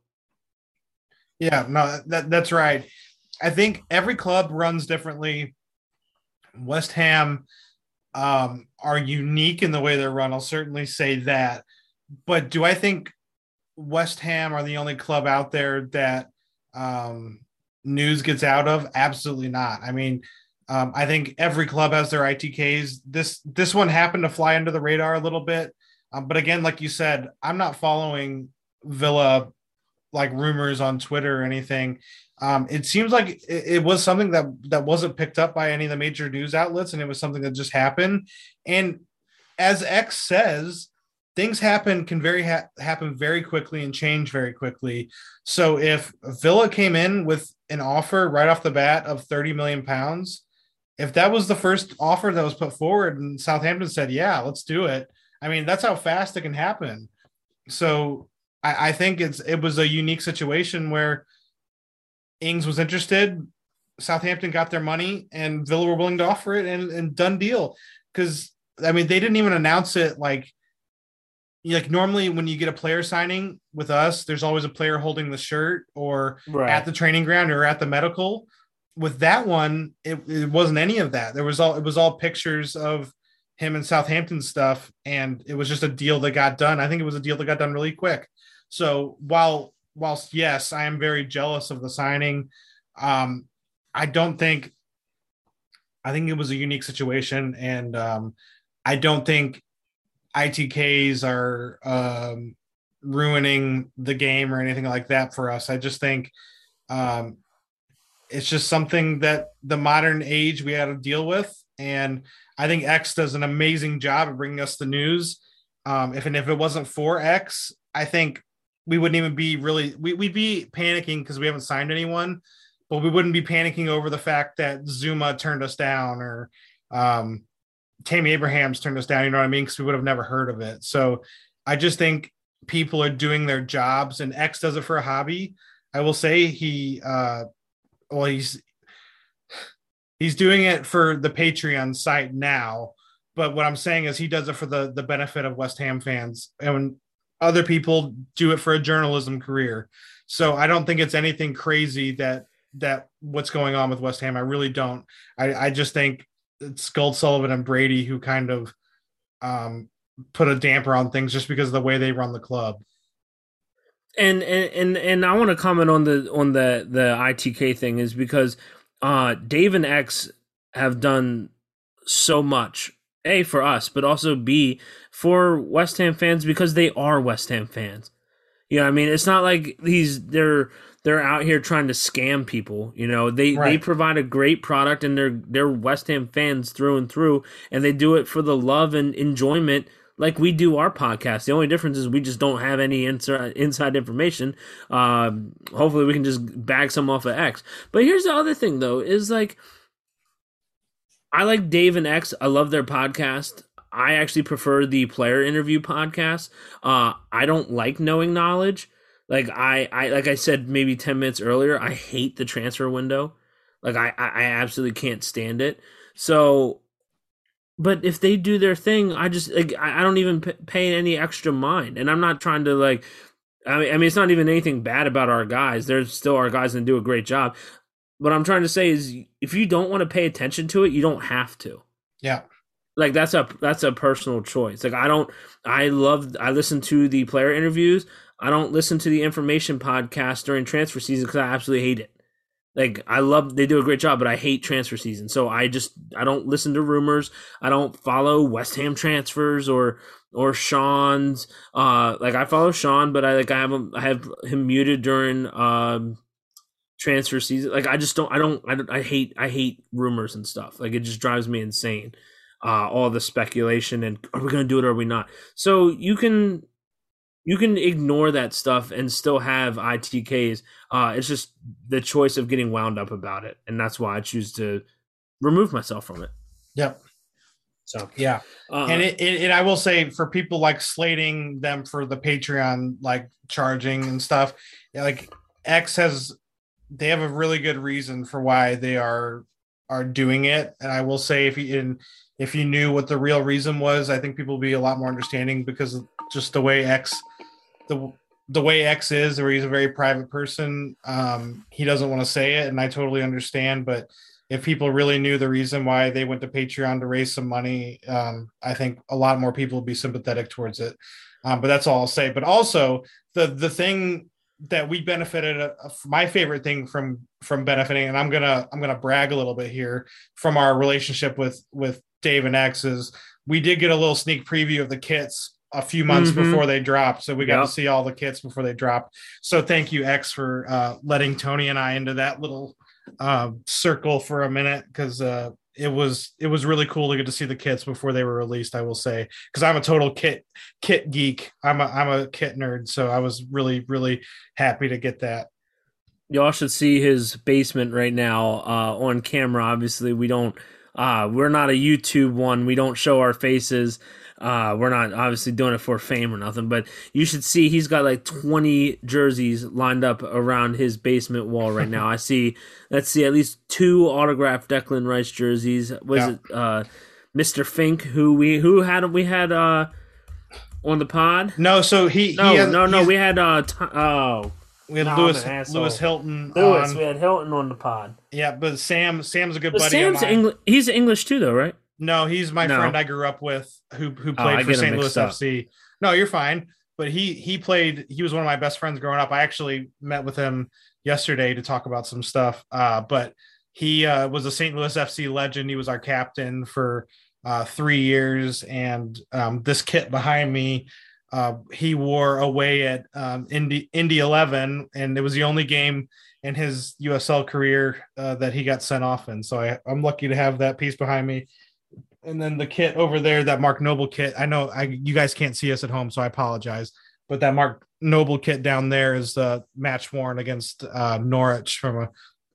Yeah, no, that that's right. I think every club runs differently. West Ham um, are unique in the way they're run. I'll certainly say that. But do I think West Ham are the only club out there that um, news gets out of? Absolutely not. I mean, um, I think every club has their I T Ks. This this one happened to fly under the radar a little bit. Um, but again, like you said, I'm not following Villa like rumors on Twitter or anything. Um, it seems like it, it was something that that wasn't picked up by any of the major news outlets, and it was something that just happened. And as X says, things happen can very ha- happen very quickly and change very quickly. So if Villa came in with an offer right off the bat of thirty million pounds, if that was the first offer that was put forward, and Southampton said, "Yeah, let's do it," I mean, that's how fast it can happen. So I, I think it's it was a unique situation where Ings was interested, Southampton got their money, and Villa were willing to offer it, and, and done deal. Because I mean, they didn't even announce it like like normally when you get a player signing with us, there's always a player holding the shirt or Right. at the training ground or at the medical. With that one, it, it wasn't any of that. There was all it was all pictures of him and Southampton stuff, and it was just a deal that got done. I think it was a deal that got done really quick. So while whilst yes, I am very jealous of the signing, um, I don't think I think it was a unique situation, and um, I don't think I T Ks are um, ruining the game or anything like that for us. I just think um, it's just something that the modern age we had to deal with, and I think X does an amazing job of bringing us the news. Um, if and if it wasn't for X, I think we wouldn't even be really we, we'd be panicking because we haven't signed anyone. but we wouldn't be panicking over the fact that Zuma turned us down or um, Tammy Abrahams turned us down. You know what I mean? Because we would have never heard of it. So I just think people are doing their jobs, and X does it for a hobby. I will say he, uh, well, he's he's doing it for the Patreon site now. But what I'm saying is he does it for the the benefit of West Ham fans, and when other people do it for a journalism career. So I don't think it's anything crazy that that what's going on with West Ham. I really don't. I, I just think it's Gold Sullivan and Brady who kind of um, put a damper on things just because of the way they run the club. And and and, and I want to comment on the on the the I T K thing is because uh, Dave and X have done so much. A, for us, but also B, for West Ham fans because they are West Ham fans. You know what I mean? It's not like these they're they're out here trying to scam people. You know, they, right. they provide a great product and they're they're West Ham fans through and through, and they do it for the love and enjoyment like we do our podcast. The only difference is we just don't have any inside inside information. Um, hopefully we can just bag some off of X. But here's the other thing though, is like I like Dave and X. I love their podcast. I actually prefer the player interview podcast. Uh, I don't like knowing knowledge. Like I, I, like I said maybe ten minutes earlier, I hate the transfer window. Like I, I absolutely can't stand it. So, but if they do their thing, I just like I don't even pay any extra mind. And I'm not trying to like. I mean, I mean, it's not even anything bad about our guys. They're still our guys and do a great job. What I'm trying to say is if you don't want to pay attention to it, you don't have to. Yeah. Like that's a that's a personal choice. Like I don't I love I listen to the player interviews. I don't listen to the information podcast during transfer season because I absolutely hate it. Like I love they do a great job, but I hate transfer season. So I just I don't listen to rumors. I don't follow West Ham transfers or or Sean's. Uh, like I follow Sean, but I like I have him I have him muted during um. transfer season. Like I just don't I don't I, don't, I hate I hate rumors and stuff. Like it just drives me insane. Uh all the speculation and are we going to do it or are we not? So you can you can ignore that stuff and still have I T Ks. Uh it's just the choice of getting wound up about it, and that's why I choose to remove myself from it. Yep. So yeah. Uh, and it, it and I will say for people like slating them for the Patreon like charging and stuff, like X has they have a really good reason for why they are are doing it. And I will say if you in if you knew what the real reason was, I think people would be a lot more understanding because of just the way X the the way X is, where he's a very private person. Um, he doesn't want to say it, and I totally understand. But if people really knew the reason why they went to Patreon to raise some money, um, I think a lot more people would be sympathetic towards it. Um, but that's all I'll say. But also the the thing that we benefited, uh, my favorite thing from from benefiting, and I'm gonna I'm gonna brag a little bit here from our relationship with with Dave and X, is we did get a little sneak preview of the kits a few months mm-hmm. before they dropped, so we got yep. to see all the kits before they dropped. So thank you, X, for uh, letting Tony and I into that little uh, circle for a minute, because uh, it was it was really cool to get to see the kits before they were released. I will say, because I'm a total kit kit geek. I'm a I'm a kit nerd, so I was really really happy to get that. Y'all should see his basement right now uh, on camera. Obviously, we don't. Uh, we're not a YouTube one. We don't show our faces. Uh, we're not obviously doing it for fame or nothing, but you should see he's got like twenty jerseys lined up around his basement wall right now. I see, let's see, at least two autographed Declan Rice jerseys. Was yeah. it uh, Mister Fink who we who had we had uh, on the pod? No, so he no he has, no no we had uh t- oh. We had no, Lewis, Lewis Hilton. Lewis, on. we had Hilton on the pod. Yeah, but Sam, Sam's a good but buddy. Sam's of mine. Engl- he's English too, though, right? No, he's my no. friend I grew up with, who who oh, played for Saint Louis up. F C. No, you're fine. But he he played. He was one of my best friends growing up. I actually met with him yesterday to talk about some stuff. Uh, but he uh, was a Saint Louis F C legend. He was our captain for uh, three years, and um, this kit behind me. Uh, he wore away at um, Indy Indy eleven, and it was the only game in his U S L career uh, that he got sent off in. So I, I'm lucky to have that piece behind me. And then the kit over there, that Mark Noble kit. I know I you guys can't see us at home, so I apologize. But that Mark Noble kit down there is the uh, match worn against uh, Norwich from a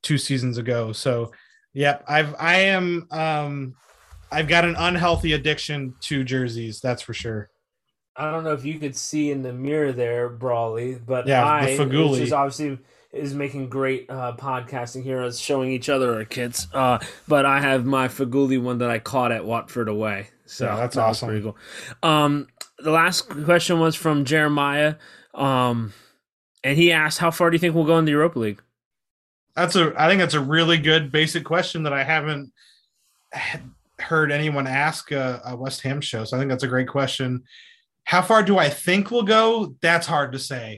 two seasons ago. So, yep, I've I am um, I've got an unhealthy addiction to jerseys. That's for sure. I don't know if you could see in the mirror there, Brawley, but Yeah, I, the Faguli, which is obviously is making great uh, podcasting here, us showing each other our kits. Uh, but I have my Faguli one that I caught at Watford away. So yeah, that's that awesome. Pretty cool. Um, the last question was from Jeremiah, um, and he asked, "How far do you think we'll go in the Europa League?" That's a. I think that's a really good basic question that I haven't heard anyone ask a, a West Ham show. So I think that's a great question. How far do I think we'll go? That's hard to say.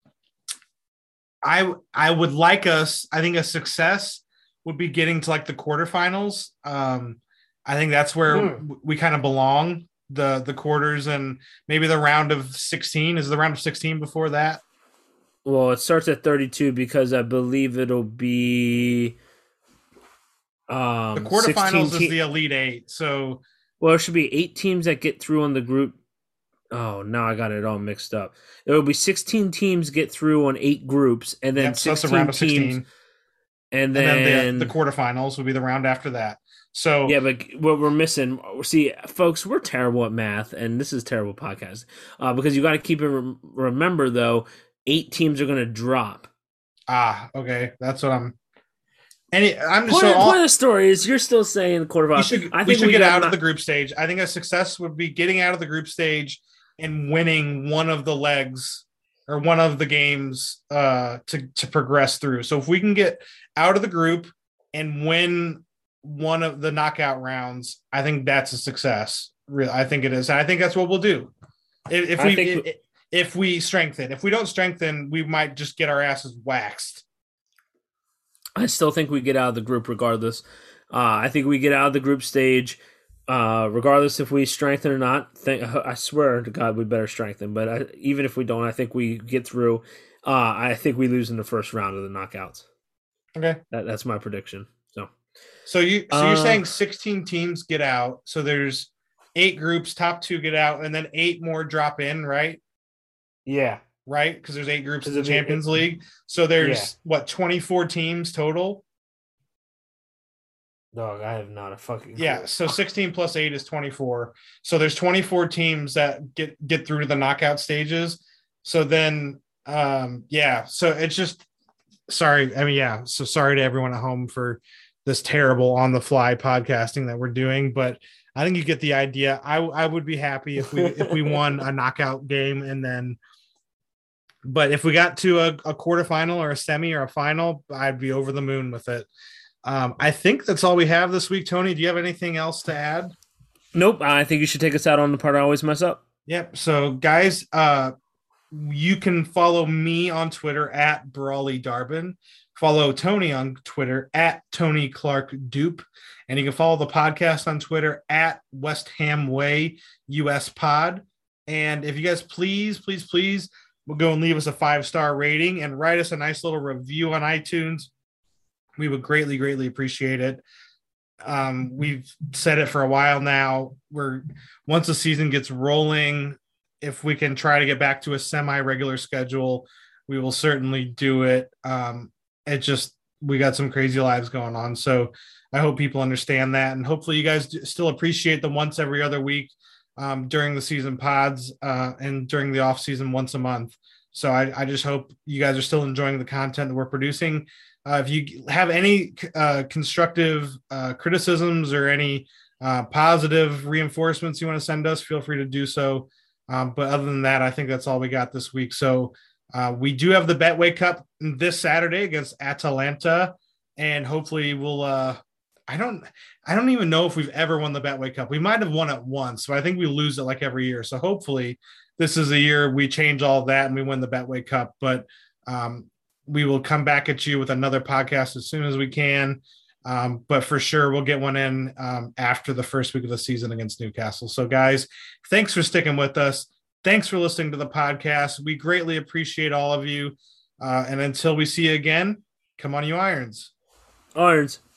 I I would like us. I think a success would be getting to like the quarterfinals. Um, I think that's where mm. we kind of belong. The the quarters and maybe the round of sixteen. Is the round of sixteen before that? Well, it starts at thirty-two because I believe it'll be um, the quarterfinals te- is the Elite Eight. So well, it should be eight teams that get through on the group. Oh, now I got it all mixed up. There will be sixteen teams get through on eight groups, and then yep, so sixteen that's a round of teams, sixteen. And then, and then the, the quarterfinals will be the round after that. So yeah, but what we're missing, see, folks, we're terrible at math, and this is terrible podcast uh, because you got to keep it. Remember, though, eight teams are going to drop. Ah, okay, that's what I'm. Any, I'm just point, so all, point of the story is you're still saying quarterfinals. We should, I think we should we get out not, of the group stage. I think a success would be getting out of the group stage and winning one of the legs or one of the games uh, to to progress through. So if we can get out of the group and win one of the knockout rounds, I think that's a success. Really, I think it is. And I think that's what we'll do. If, if we if, we if we strengthen, if we don't strengthen, we might just get our asses waxed. I still think we get out of the group regardless. Uh, I think we get out of the group stage uh, regardless if we strengthen or not. Think, I swear to God, we better strengthen. But I, even if we don't, I think we get through. Uh, I think we lose in the first round of the knockouts. Okay, that, that's my prediction. So, so you so you're uh, saying sixteen teams get out. So there's eight groups, top two get out, and then eight more drop in, right? Yeah. Right, because there's eight groups in the Champions it, League. So there's, yeah. what, twenty-four teams total? Dog, I have not a fucking clue. Yeah, so sixteen plus eight is twenty-four. So there's twenty-four teams that get, get through to the knockout stages. So then, um, yeah, so it's just, sorry, I mean, yeah, so sorry to everyone at home for this terrible on-the-fly podcasting that we're doing, but I think you get the idea. I, I would be happy if we if we won a knockout game and then But if we got to a, a quarterfinal or a semi or a final, I'd be over the moon with it. Um, I think that's all we have this week. Tony, do you have anything else to add? Nope. I think you should take us out on the part I always mess up. Yep. So, guys, uh, you can follow me on Twitter at Brawley Darbin. Follow Tony on Twitter at Tony Clark Dupe. And you can follow the podcast on Twitter at West Ham Way U S Pod. And if you guys please, please, please, we'll go and leave us a five-star rating and write us a nice little review on iTunes. We would greatly, greatly appreciate it. Um, we've said it for a while now. We're once the season gets rolling, if we can try to get back to a semi-regular schedule, we will certainly do it. Um, it just, we got some crazy lives going on. So I hope people understand that. And hopefully you guys still appreciate the once every other week Um, during the season pods uh, and during the off season once a month. So I, I just hope you guys are still enjoying the content that we're producing. Uh, if you have any uh, constructive uh, criticisms or any uh, positive reinforcements you want to send us, feel free to do so. Um, but other than that, I think that's all we got this week. So uh, we do have the Betway Cup this Saturday against Atalanta, and hopefully we'll uh, I don't I don't even know if we've ever won the Betway Cup. We might have won it once, but I think we lose it like every year. So hopefully this is a year we change all that and we win the Betway Cup. But um, we will come back at you with another podcast as soon as we can. Um, but for sure, we'll get one in um, after the first week of the season against Newcastle. So guys, thanks for sticking with us. Thanks for listening to the podcast. We greatly appreciate all of you. Uh, and until we see you again, come on, you Irons. Irons.